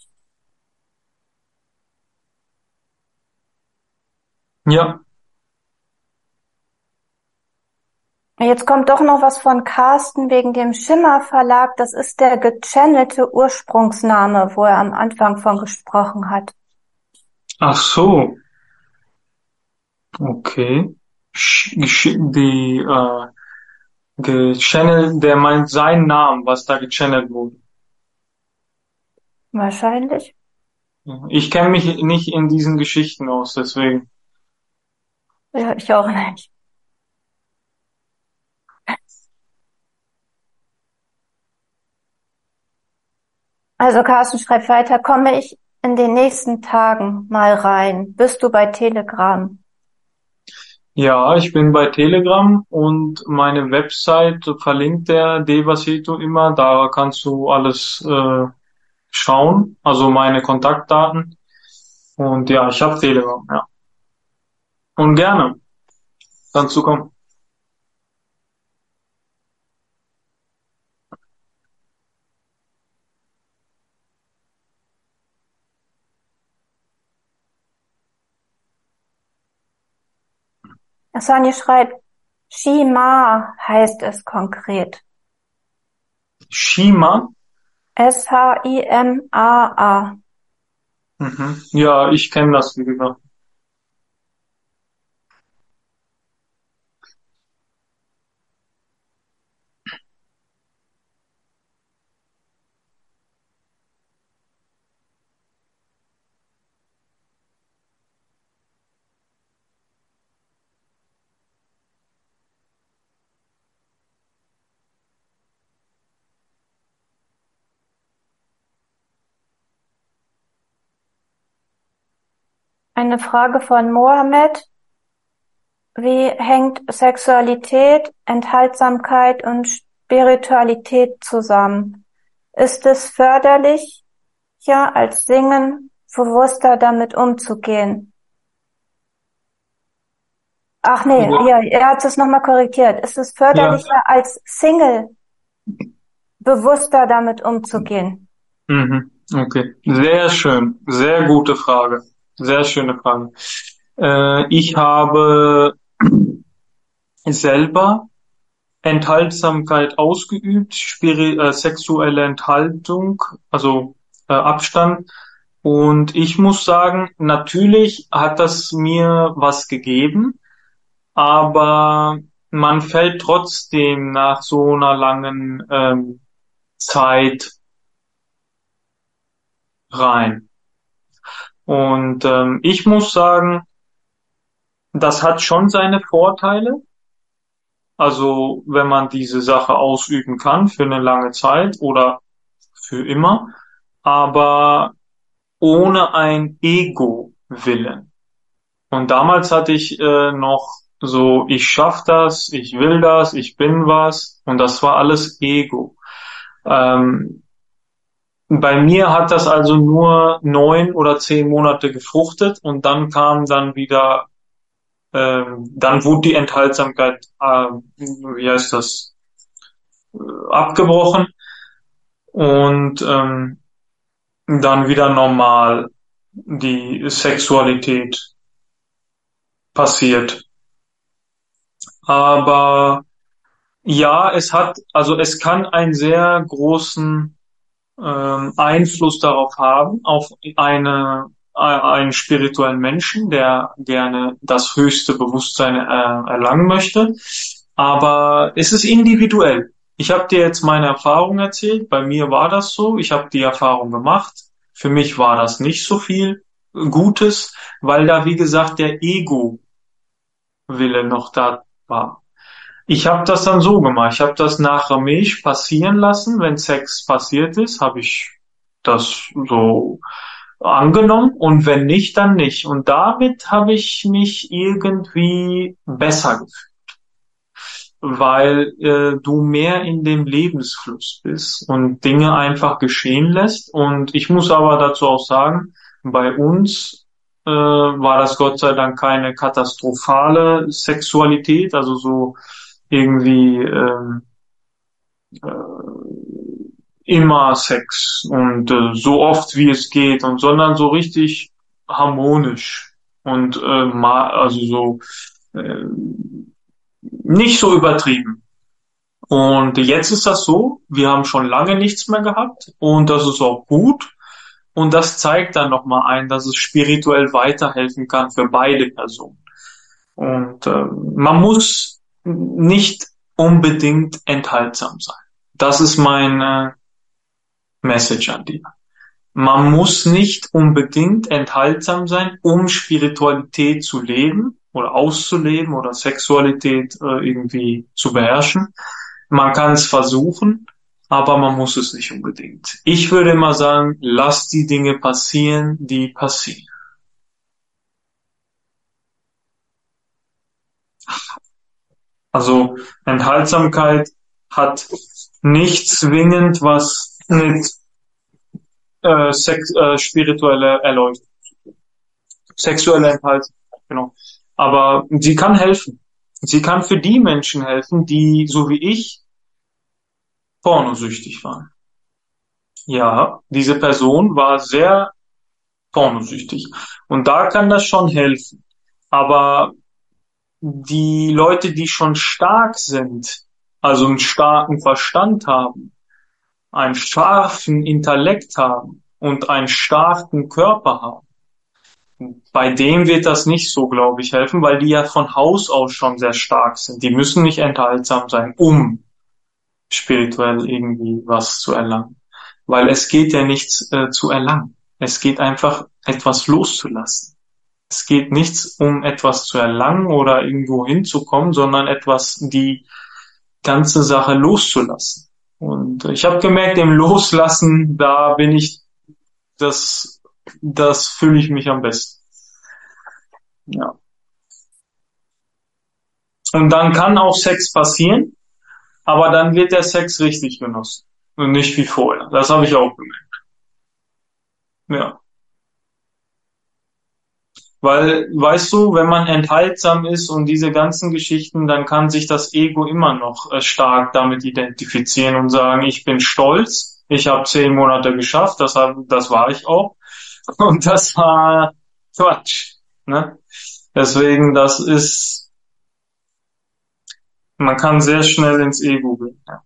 Ja. Jetzt kommt doch noch was von Carsten wegen dem Schimmer Verlag. Das ist der gechannelte Ursprungsname, wo er am Anfang von gesprochen hat. Ach so, okay. Gechannelt, der meint seinen Namen, was da gechannelt wurde. Wahrscheinlich. Ich kenne mich nicht in diesen Geschichten aus, deswegen. Ja, ich auch nicht. Also Carsten schreibt weiter, komme ich in den nächsten Tagen mal rein? Bist du bei Telegram? Ja, ich bin bei Telegram und meine Website verlinkt der Devasetu immer. Da kannst du alles schauen, also meine Kontaktdaten. Und ja, ich habe Telegram, ja. Und gerne, kannst du kommen. Asani schreibt, Shima heißt es konkret. Shima? Shimaa. Mhm. Ja, ich kenne das, wie gesagt. Eine Frage von Mohammed. Wie hängt Sexualität, Enthaltsamkeit und Spiritualität zusammen? Ist es förderlicher als Singen, bewusster damit umzugehen? Ach nee, Ja, ja, er hat es nochmal korrigiert. Ist es ja. förderlicher als Single, bewusster damit umzugehen? Mhm. Okay, sehr schön, sehr gute Frage, sehr schöne Frage. Ich habe selber Enthaltsamkeit ausgeübt, sexuelle Enthaltung, also Abstand. Und ich muss sagen, natürlich hat das mir was gegeben, aber man fällt trotzdem nach so einer langen Zeit rein. Und ich muss sagen, das hat schon seine Vorteile. Also wenn man diese Sache ausüben kann für eine lange Zeit oder für immer, aber ohne ein Ego-Willen. Und damals hatte ich noch so, ich schaff das, ich will das, ich bin was und das war alles Ego. Ähm, Bei mir hat das also nur 9 oder 10 Monate gefruchtet und dann kam dann wieder, dann wurde die Enthaltsamkeit, wie heißt das, abgebrochen und dann wieder normal die Sexualität passiert. Aber ja, also es kann einen sehr großen Einfluss darauf haben, auf einen spirituellen Menschen, der gerne das höchste Bewusstsein erlangen möchte. Aber es ist individuell. Ich habe dir jetzt meine Erfahrung erzählt. Bei mir war das so. Ich habe die Erfahrung gemacht. Für mich war das nicht so viel Gutes, weil da, wie gesagt, der Ego-Wille noch da war. Ich habe das dann so gemacht. Ich habe das nach Ramesh passieren lassen. Wenn Sex passiert ist, habe ich das so angenommen und wenn nicht, dann nicht. Und damit habe ich mich irgendwie besser gefühlt, weil du mehr in dem Lebensfluss bist und Dinge einfach geschehen lässt. Und ich muss aber dazu auch sagen, bei uns war das Gott sei Dank keine katastrophale Sexualität, also so irgendwie immer Sex und so oft wie es geht und sondern so richtig harmonisch und also so äh, nicht so übertrieben. Und jetzt ist das so, wir haben schon lange nichts mehr gehabt und das ist auch gut. Und das zeigt dann nochmal ein, dass es spirituell weiterhelfen kann für beide Personen. Und man muss nicht unbedingt enthaltsam sein. Das ist meine Message an dir. Man muss nicht unbedingt enthaltsam sein, um Spiritualität zu leben oder auszuleben oder Sexualität irgendwie zu beherrschen. Man kann es versuchen, aber man muss es nicht unbedingt. Ich würde immer sagen, lass die Dinge passieren, die passieren. Also Enthaltsamkeit hat nicht zwingend was mit spiritueller Erleuchtung, sexuelle Enthaltsamkeit, genau. Aber sie kann helfen. Sie kann für die Menschen helfen, die, so wie ich, pornosüchtig waren. Ja, diese Person war sehr pornosüchtig. Und da kann das schon helfen. Aber die Leute, die schon stark sind, also einen starken Verstand haben, einen scharfen Intellekt haben und einen starken Körper haben, bei dem wird das nicht so, glaube ich, helfen, weil die ja von Haus aus schon sehr stark sind. Die müssen nicht enthaltsam sein, um spirituell irgendwie was zu erlangen. Weil es geht ja nichts zu erlangen. Es geht einfach etwas loszulassen. Es geht nichts, um etwas zu erlangen oder irgendwo hinzukommen, sondern etwas, die ganze Sache loszulassen. Und ich habe gemerkt, im Loslassen, da bin ich, das fühle ich mich am besten. Ja. Und dann kann auch Sex passieren, aber dann wird der Sex richtig genossen und nicht wie vorher. Das habe ich auch gemerkt. Ja. Weil, weißt du, wenn man enthaltsam ist und diese ganzen Geschichten, dann kann sich das Ego immer noch stark damit identifizieren und sagen, ich bin stolz, ich habe 10 Monate geschafft, das war ich auch. Und das war Quatsch. Ne? Deswegen, man kann sehr schnell ins Ego gehen. Ja.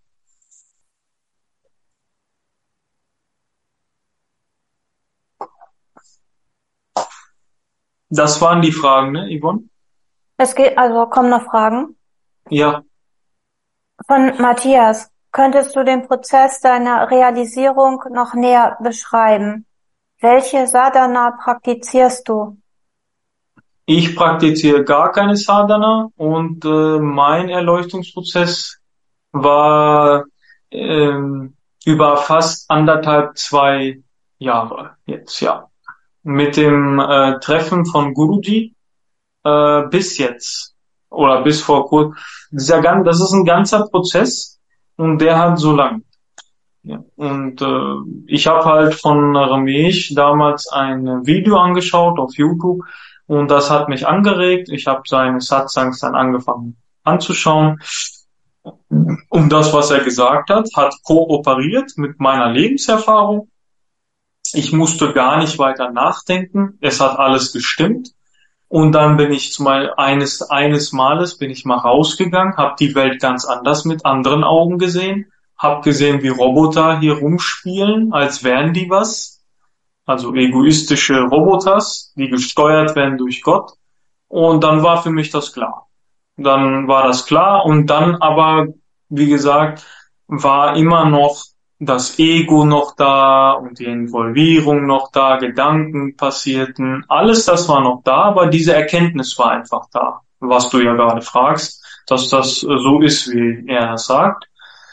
Das waren die Fragen, ne, Yvonne? Kommen noch Fragen? Ja. Von Matthias. Könntest du den Prozess deiner Realisierung noch näher beschreiben? Welche Sadhana praktizierst du? Ich praktiziere gar keine Sadhana und mein Erleuchtungsprozess war über fast 1,5, 2 Jahre jetzt, ja. Mit dem Treffen von Guruji bis jetzt oder bis vor kurzem. Das ist ein ganzer Prozess und der hat so lang. Ja. Und ich habe halt von Ramesh damals ein Video angeschaut auf YouTube und das hat mich angeregt. Ich habe seine Satsangs dann angefangen anzuschauen. Und das, was er gesagt hat kooperiert mit meiner Lebenserfahrung. Ich musste gar nicht weiter nachdenken. Es hat alles gestimmt. Und dann bin ich eines Males bin ich mal rausgegangen, habe die Welt ganz anders mit anderen Augen gesehen, habe gesehen, wie Roboter hier rumspielen, als wären die was. Also egoistische Roboters, die gesteuert werden durch Gott. Und dann war für mich das klar. Dann war das klar und dann aber, wie gesagt, war immer noch das Ego noch da und die Involvierung noch da, Gedanken passierten, alles das war noch da, aber diese Erkenntnis war einfach da, was du ja gerade fragst, dass das so ist, wie er sagt.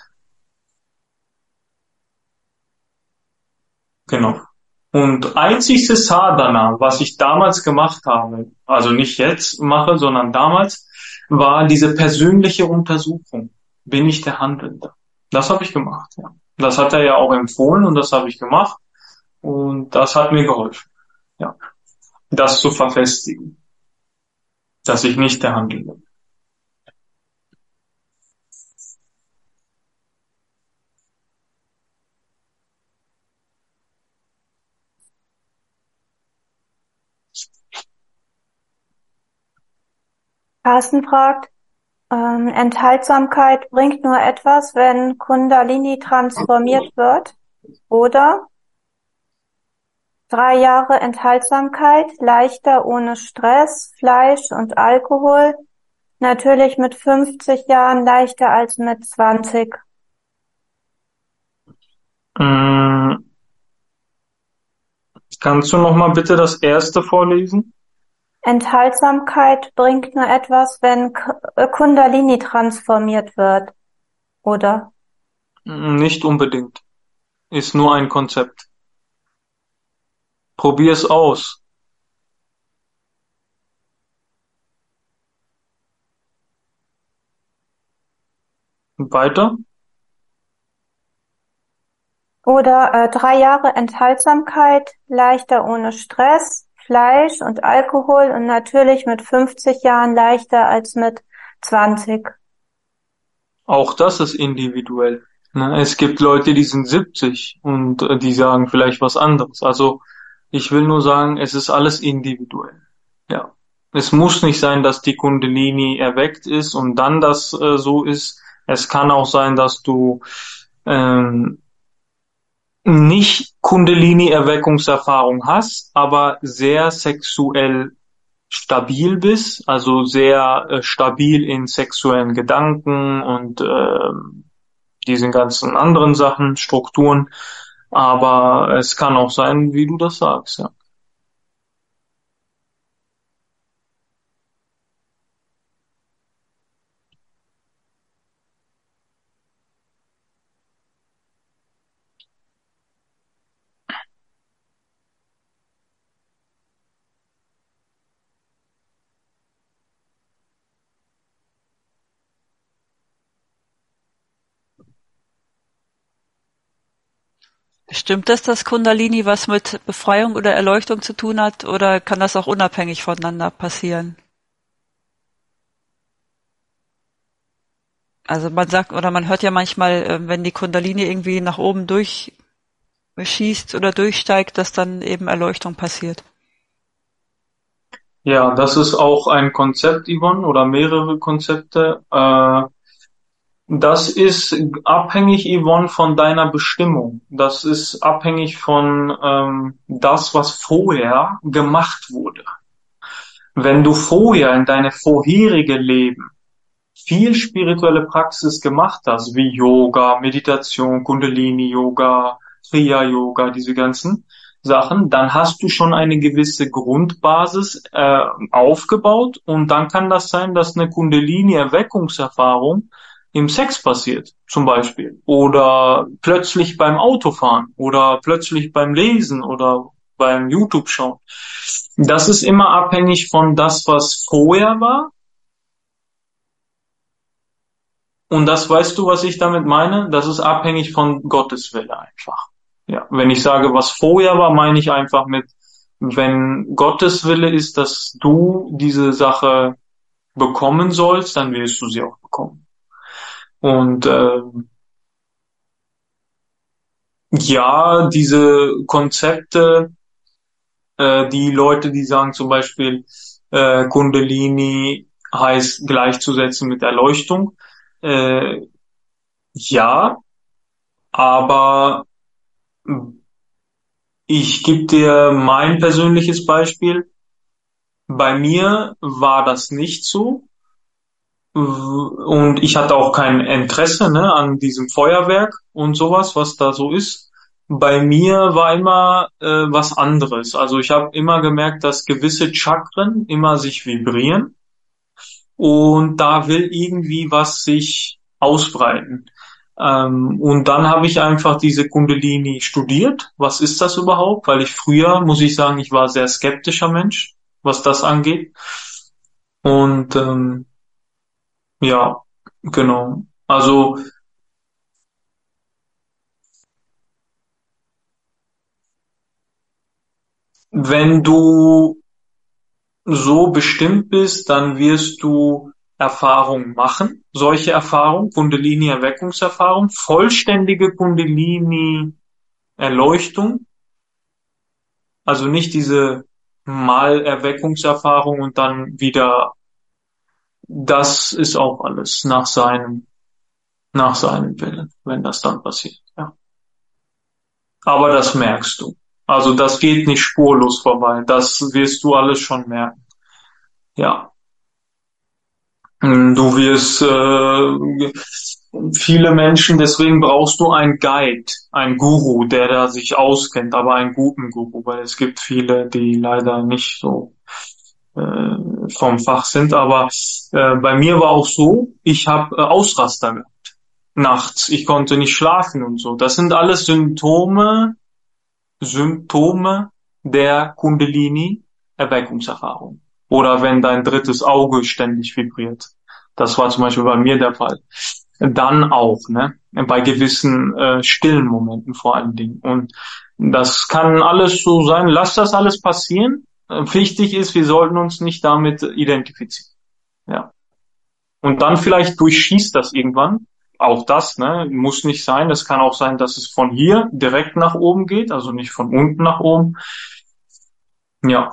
Genau. Und einziges Sadhana, was ich damals gemacht habe, also nicht jetzt mache, sondern damals, war diese persönliche Untersuchung. Bin ich der Handelnde? Das habe ich gemacht, ja. Das hat er ja auch empfohlen und das habe ich gemacht. Und das hat mir geholfen, ja. Das zu verfestigen, dass ich nicht der Handelnde bin. Carsten fragt, Enthaltsamkeit bringt nur etwas, wenn Kundalini transformiert wird, oder 3 Jahre Enthaltsamkeit, leichter ohne Stress, Fleisch und Alkohol, natürlich mit 50 Jahren leichter als mit 20. Mm, Kannst du noch mal bitte das erste vorlesen? Enthaltsamkeit bringt nur etwas, wenn Kundalini transformiert wird, oder? Nicht unbedingt. Ist nur ein Konzept. Probier es aus. Weiter? Oder 3 Jahre Enthaltsamkeit, leichter ohne Stress, Fleisch und Alkohol und natürlich mit 50 Jahren leichter als mit 20. Auch das ist individuell. Ne? Es gibt Leute, die sind 70 und die sagen vielleicht was anderes. Also ich will nur sagen, es ist alles individuell. Ja. Es muss nicht sein, dass die Kundalini erweckt ist und dann das so ist. Es kann auch sein, dass du ähm, nicht Kundalini-Erweckungserfahrung hast, aber sehr sexuell stabil bist, also sehr stabil in sexuellen Gedanken und diesen ganzen anderen Sachen, Strukturen. Aber es kann auch sein, wie du das sagst, ja. Stimmt es, dass Kundalini was mit Befreiung oder Erleuchtung zu tun hat, oder kann das auch unabhängig voneinander passieren? Also man sagt oder man hört ja manchmal, wenn die Kundalini irgendwie nach oben durchschießt oder durchsteigt, dass dann eben Erleuchtung passiert. Ja, das ist auch ein Konzept, Yvonne, oder mehrere Konzepte. Das ist abhängig, Yvonne, von deiner Bestimmung. Das ist abhängig von das, was vorher gemacht wurde. Wenn du vorher in deine vorherige Leben viel spirituelle Praxis gemacht hast, wie Yoga, Meditation, Kundalini-Yoga, Kriya-Yoga, diese ganzen Sachen, dann hast du schon eine gewisse Grundbasis aufgebaut und dann kann das sein, dass eine Kundalini-Erweckungserfahrung im Sex passiert, zum Beispiel, oder plötzlich beim Autofahren oder plötzlich beim Lesen oder beim YouTube-Schauen. Das ist immer abhängig von das, was vorher war. Und das weißt du, was ich damit meine? Das ist abhängig von Gottes Wille einfach. Ja, wenn ich sage, was vorher war, meine ich einfach mit, wenn Gottes Wille ist, dass du diese Sache bekommen sollst, dann wirst du sie auch bekommen. Und ja, diese Konzepte, die Leute, die sagen zum Beispiel, Kundalini heißt gleichzusetzen mit Erleuchtung, äh, ja, aber ich gebe dir mein persönliches Beispiel. Bei mir war das nicht so und ich hatte auch kein Interesse, ne, an diesem Feuerwerk und sowas, was da so ist. Bei mir war immer was anderes. Also ich habe immer gemerkt, dass gewisse Chakren immer sich vibrieren und da will irgendwie was sich ausbreiten. Und dann habe ich einfach diese Kundalini studiert. Was ist das überhaupt? Weil ich früher, muss ich sagen, ich war sehr skeptischer Mensch, was das angeht. Und ja, genau. Also wenn du so bestimmt bist, dann wirst du Erfahrungen machen. Solche Erfahrungen, Kundalini-Erweckungserfahrung, vollständige Kundalini-Erleuchtung. Also nicht diese Malerweckungserfahrung und dann wieder das ist auch alles nach seinem Willen, wenn das dann passiert, ja. Aber das merkst du. Also das geht nicht spurlos vorbei. Das wirst du alles schon merken. Ja. Du wirst viele Menschen, deswegen brauchst du einen Guide, einen Guru, der da sich auskennt, aber einen guten Guru, weil es gibt viele, die leider nicht so vom Fach sind. Aber bei mir war auch so, ich habe Ausraster gehabt nachts. Ich konnte nicht schlafen und so. Das sind alles Symptome der Kundalini-Erweckungserfahrung. Oder wenn dein drittes Auge ständig vibriert. Das war zum Beispiel bei mir der Fall. Dann auch, ne? Bei gewissen stillen Momenten vor allen Dingen. Und das kann alles so sein. Lass das alles passieren. Wichtig ist, wir sollten uns nicht damit identifizieren. Ja. Und dann vielleicht durchschießt das irgendwann. Auch das, ne, muss nicht sein. Es kann auch sein, dass es von hier direkt nach oben geht, also nicht von unten nach oben. Ja.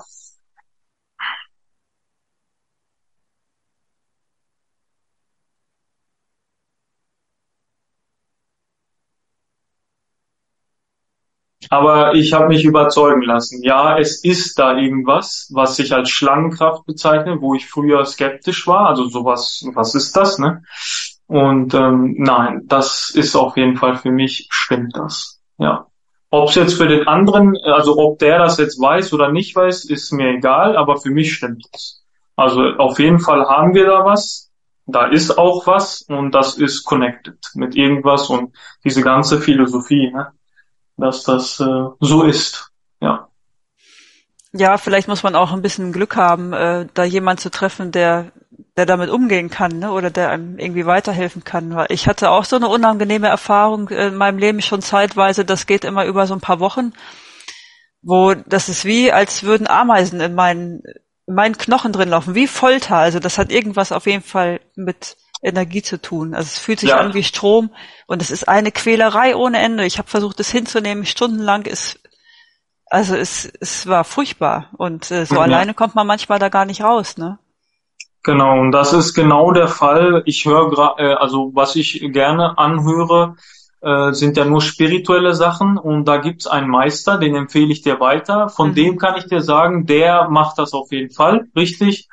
Aber ich habe mich überzeugen lassen. Ja, es ist da irgendwas, was sich als Schlangenkraft bezeichnet, wo ich früher skeptisch war. Also sowas, was ist das, ne? Und nein, das ist auf jeden Fall für mich, stimmt das. Ja. Ob es jetzt für den anderen, also ob der das jetzt weiß oder nicht weiß, ist mir egal, aber für mich stimmt es. Also auf jeden Fall haben wir da was, da ist auch was und das ist connected mit irgendwas und diese ganze Philosophie, ne? Dass das so ist. Ja. Ja, vielleicht muss man auch ein bisschen Glück haben, da jemand zu treffen, der damit umgehen kann, ne? Oder der einem irgendwie weiterhelfen kann. Weil ich hatte auch so eine unangenehme Erfahrung in meinem Leben schon zeitweise, das geht immer über so ein paar Wochen, wo das ist wie, als würden Ameisen in meinen Knochen drin laufen, wie Folter. Also das hat irgendwas auf jeden Fall mit Energie zu tun. Also es fühlt sich an wie Strom und es ist eine Quälerei ohne Ende. Ich habe versucht, es hinzunehmen, stundenlang. Es war furchtbar und so alleine kommt man manchmal da gar nicht raus, ne? Genau, und das ist genau der Fall. Ich höre gerade, also was ich gerne anhöre, sind ja nur spirituelle Sachen und da gibt's einen Meister, den empfehle ich dir weiter. Von dem kann ich dir sagen, der macht das auf jeden Fall richtig.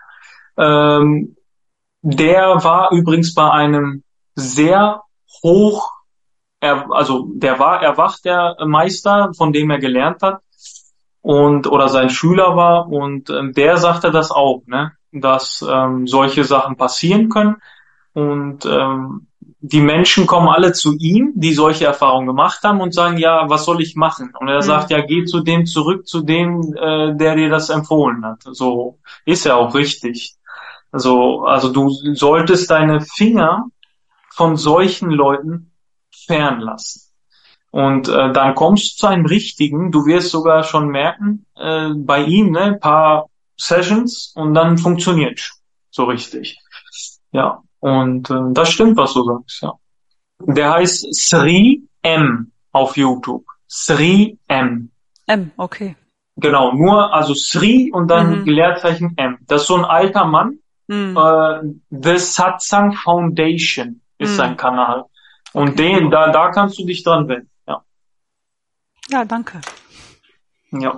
Der war übrigens bei einem sehr hoch, also der war erwacht, der Meister, von dem er gelernt hat und oder sein Schüler war und der sagte das auch, ne, dass solche Sachen passieren können und die Menschen kommen alle zu ihm, die solche Erfahrungen gemacht haben und sagen, ja, was soll ich machen? Und er sagt, ja, geh zu dem zurück, zu dem, der dir das empfohlen hat. So ist ja auch richtig. Also du solltest deine Finger von solchen Leuten fernlassen. Und dann kommst du zu einem richtigen, du wirst sogar schon merken, bei ihm, ne, ein paar Sessions und dann funktioniert so richtig. Ja, und das stimmt, was du sagst, ja. Der heißt Sri M auf YouTube. Sri M. M, okay. Genau, nur, also Sri und dann Leerzeichen M. Das ist so ein alter Mann. The Satsang Foundation ist sein Kanal. Und da kannst du dich dran wenden. Ja. Ja, danke. Ja.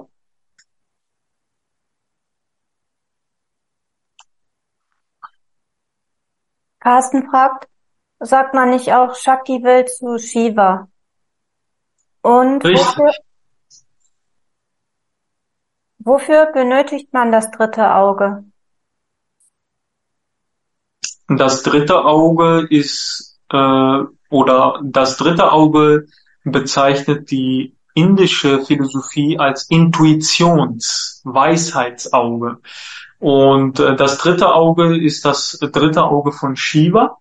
Carsten fragt, sagt man nicht auch, Shakti will zu Shiva? Und wofür benötigt man das dritte Auge? Das dritte Auge ist, oder das dritte Auge bezeichnet die indische Philosophie als Weisheitsauge. Und das dritte Auge ist das dritte Auge von Shiva.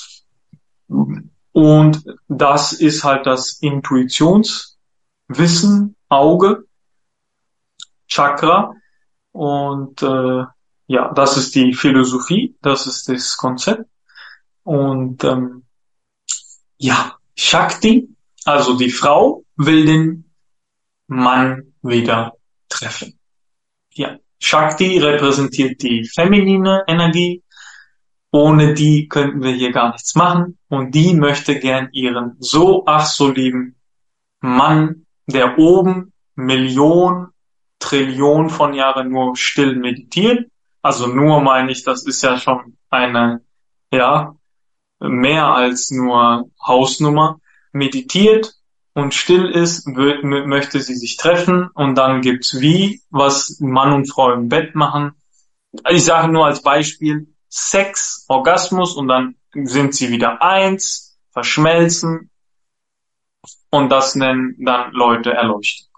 Und das ist halt das Intuitionswissen, Auge, Chakra. Und ja, das ist die Philosophie, das ist das Konzept. Und ja, Shakti, also die Frau, will den Mann wieder treffen. Ja, Shakti repräsentiert die feminine Energie Ohne die könnten wir hier gar nichts machen. Und die möchte gern ihren so ach so lieben Mann, der oben Millionen, Trillionen von Jahren nur still meditiert. Also nur meine ich, das ist ja schon eine, ja, mehr als nur Hausnummer. Meditiert und still ist, möchte sie sich treffen und dann gibt's was Mann und Frau im Bett machen. Ich sage nur als Beispiel Sex, Orgasmus und dann sind sie wieder eins, verschmelzen und das nennen dann Leute Erleuchtung.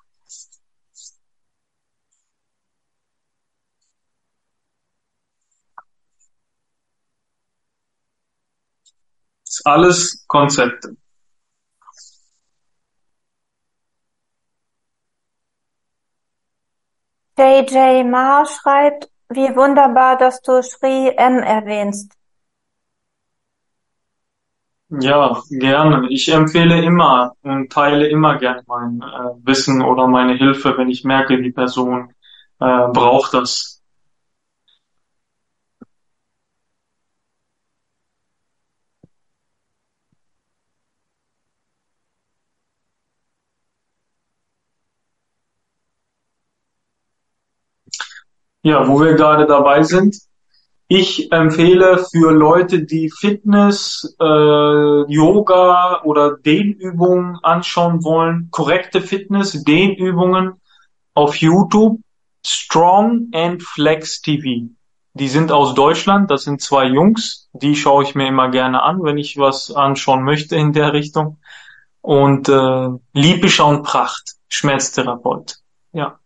Das ist alles Konzepte. JJ Ma schreibt, wie wunderbar, dass du Sri M erwähnst. Ja, gerne. Ich empfehle immer und teile immer gerne mein Wissen oder meine Hilfe, wenn ich merke, die Person braucht das. Ja, wo wir gerade dabei sind. Ich empfehle für Leute, die Fitness, Yoga oder Dehnübungen anschauen wollen, korrekte Fitness, Dehnübungen auf YouTube, Strong and Flex TV. Die sind aus Deutschland, das sind zwei Jungs, die schaue ich mir immer gerne an, wenn ich was anschauen möchte in der Richtung. Und Liepischer und Pracht, Schmerztherapeut. Ja.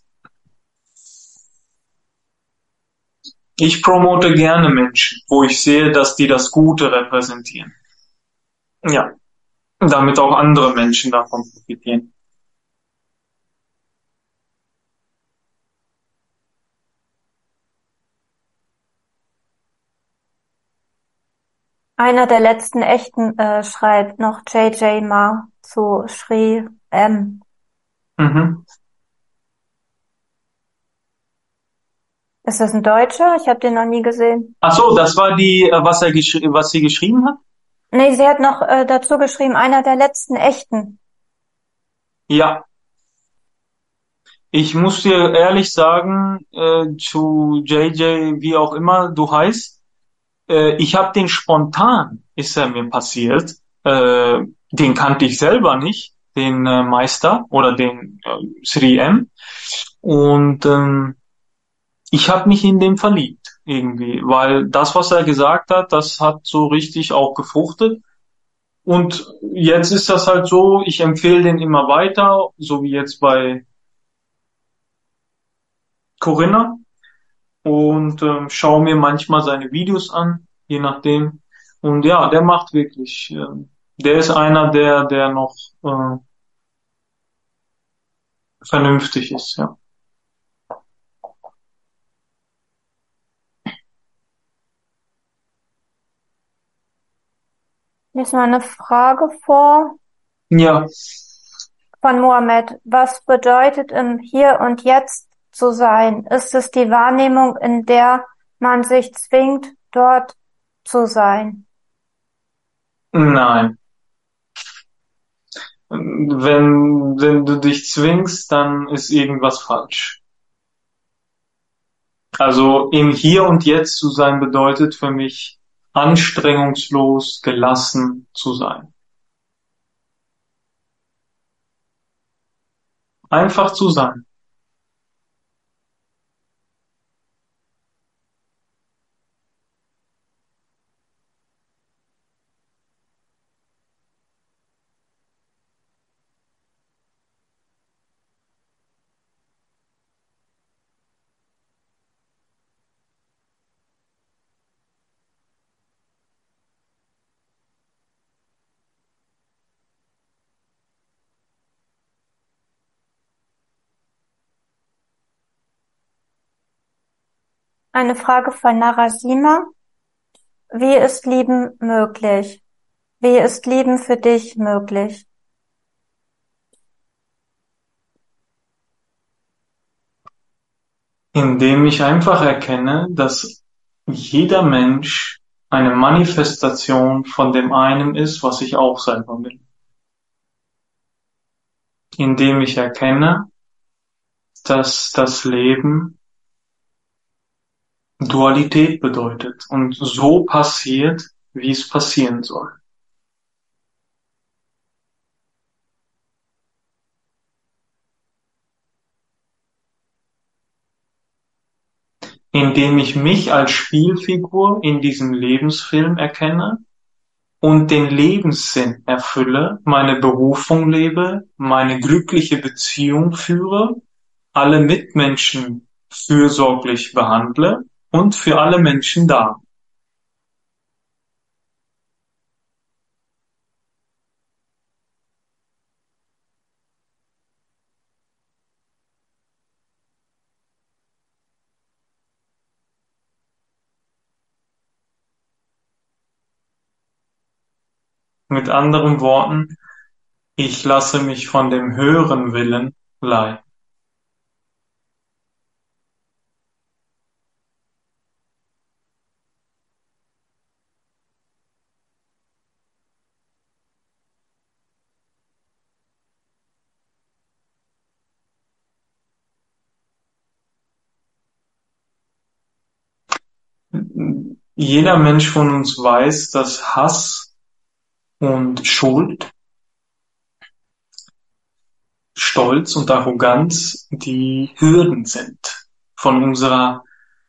Ich promote gerne Menschen, wo ich sehe, dass die das Gute repräsentieren. Ja, damit auch andere Menschen davon profitieren. Einer der letzten Echten schreibt noch JJ Ma zu Sri M. Mhm. Ist das ein Deutscher? Ich habe den noch nie gesehen. Ach so, das war die, was sie geschrieben hat? Nee, sie hat noch dazu geschrieben, einer der letzten Echten. Ja, ich muss dir ehrlich sagen, zu JJ, wie auch immer du heißt, ich habe den spontan, ist er mir passiert. Den kannte ich selber nicht, den Meister oder den Sri M. Und ich habe mich in den verliebt irgendwie, weil das, was er gesagt hat, das hat so richtig auch gefruchtet. Und jetzt ist das halt so, ich empfehle den immer weiter, so wie jetzt bei Corinna. Und schaue mir manchmal seine Videos an, je nachdem. Und ja, der macht wirklich, der ist einer, der noch vernünftig ist, ja. Lies mal eine Frage vor Ja, von Mohammed. Was bedeutet im Hier und Jetzt zu sein? Ist es die Wahrnehmung, in der man sich zwingt, dort zu sein? nein. Wenn du dich zwingst, dann ist irgendwas falsch. Also im Hier und Jetzt zu sein bedeutet für mich anstrengungslos, gelassen zu sein. Einfach zu sein. Eine Frage von Narasima. Wie ist Lieben möglich? Wie ist Lieben für dich möglich? Indem ich einfach erkenne, dass jeder Mensch eine Manifestation von dem einen ist, was ich auch selber bin. Indem ich erkenne, dass das Leben Dualität bedeutet und so passiert, wie es passieren soll. Indem ich mich als Spielfigur in diesem Lebensfilm erkenne und den Lebenssinn erfülle, meine Berufung lebe, meine glückliche Beziehung führe, alle Mitmenschen fürsorglich behandle und für alle Menschen da. Mit anderen Worten, ich lasse mich von dem höheren Willen leiten. Jeder Mensch von uns weiß, dass Hass und Schuld, Stolz und Arroganz die Hürden sind von unserer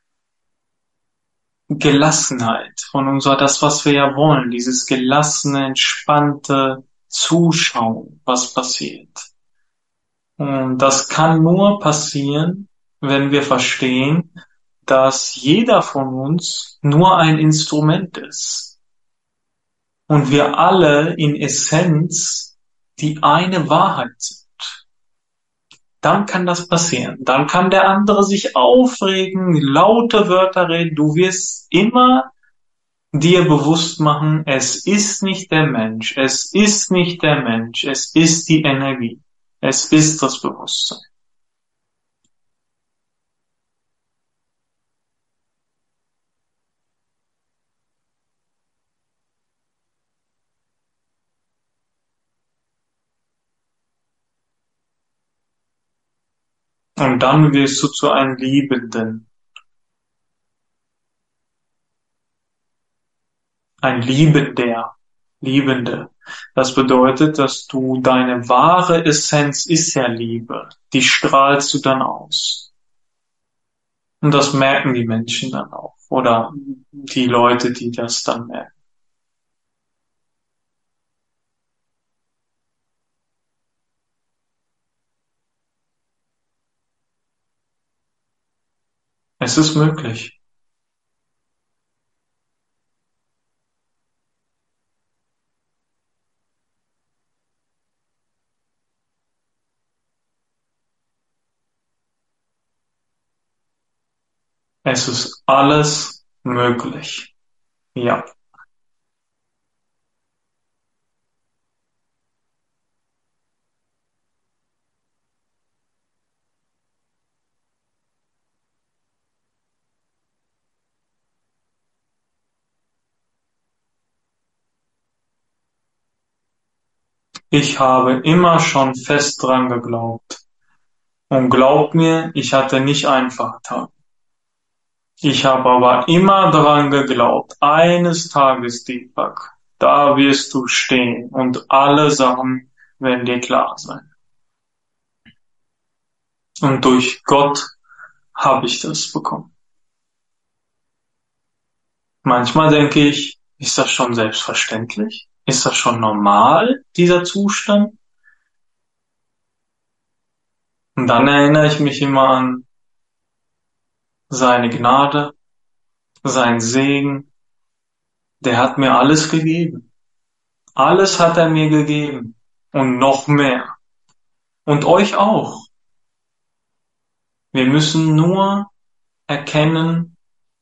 Gelassenheit, von unserer, das, was wir ja wollen, dieses gelassene, entspannte Zuschauen, was passiert. Und das kann nur passieren, wenn wir verstehen, dass jeder von uns nur ein Instrument ist und wir alle in Essenz die eine Wahrheit sind. Dann kann das passieren. Dann kann der andere sich aufregen, laute Wörter reden. Du wirst immer dir bewusst machen, es ist nicht der Mensch, es ist nicht der Mensch, es ist die Energie, es ist das Bewusstsein. Und dann wirst du zu einem Liebenden. Ein Liebender, Liebende. Das bedeutet, dass du deine wahre Essenz ist ja Liebe. Die strahlst du dann aus. Und das merken die Menschen dann auch. Oder die Leute, die das dann merken. Es ist möglich. Es ist alles möglich. Ja. Ich habe immer schon fest dran geglaubt. Und glaubt mir, ich hatte nicht einfache Tage. Ich habe aber immer dran geglaubt, eines Tages, Deepak, da wirst du stehen und alle Sachen werden dir klar sein. Und durch Gott habe ich das bekommen. Manchmal denke ich, ist das schon selbstverständlich? Ist das schon normal, dieser Zustand? Und dann erinnere ich mich immer an seine Gnade, sein Segen. Der hat mir alles gegeben. Alles hat er mir gegeben. Und noch mehr. Und euch auch. Wir müssen nur erkennen,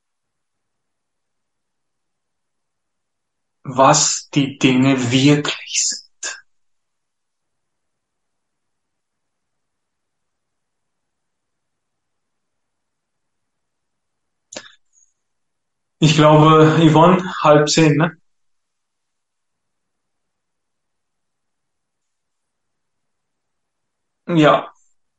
was die Dinge wirklich sind. Ich glaube, Yvonne, 9:30, ne? Ja.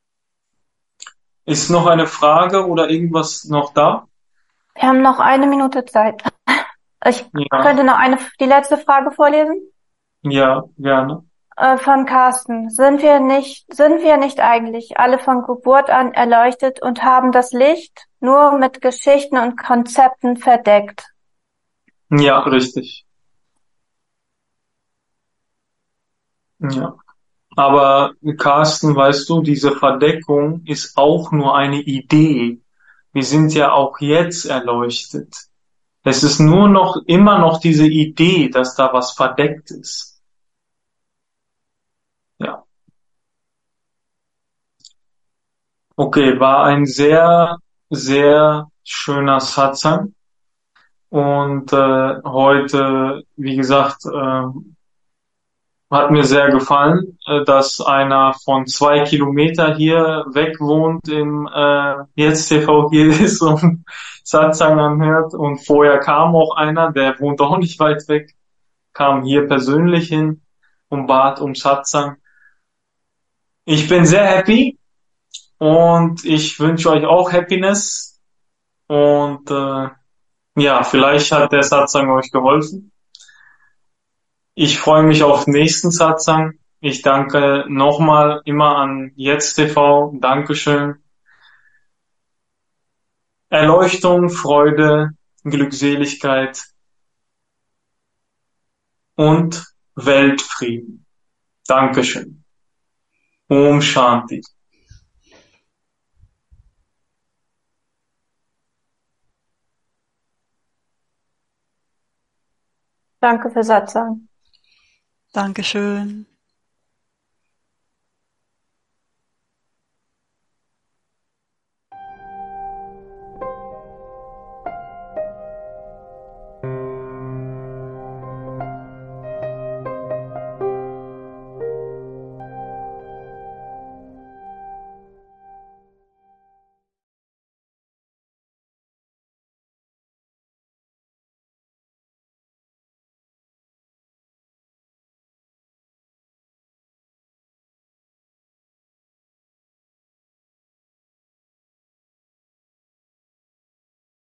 Ist noch eine Frage oder irgendwas noch da? Wir haben noch 1 Minute Zeit. Ich Ja, könnte noch die letzte Frage vorlesen. ja, gerne. Von Carsten. Sind wir nicht eigentlich alle von Geburt an erleuchtet und haben das Licht nur mit Geschichten und Konzepten verdeckt? Ja, richtig. Ja. Aber Carsten, weißt du, diese Verdeckung ist auch nur eine Idee. Wir sind ja auch jetzt erleuchtet. Es ist nur noch, immer noch diese Idee, dass da was verdeckt ist. Ja. Okay, war ein sehr, sehr schöner Satsang. Und heute, wie gesagt, hat mir sehr gefallen, dass einer von 2 Kilometer hier weg wohnt im Jetzt TV hier ist und Satsang anhört. Und vorher kam auch einer, der wohnt auch nicht weit weg, kam hier persönlich hin und bat um Satsang. Ich bin sehr happy und ich wünsche euch auch Happiness. Und ja, vielleicht hat der Satsang euch geholfen. Ich freue mich auf den nächsten Satsang. Ich danke nochmal immer an Jetzt TV. Dankeschön. Erleuchtung, Freude, Glückseligkeit und Weltfrieden. Dankeschön. Om Shanti. Danke für Satzung. Dankeschön.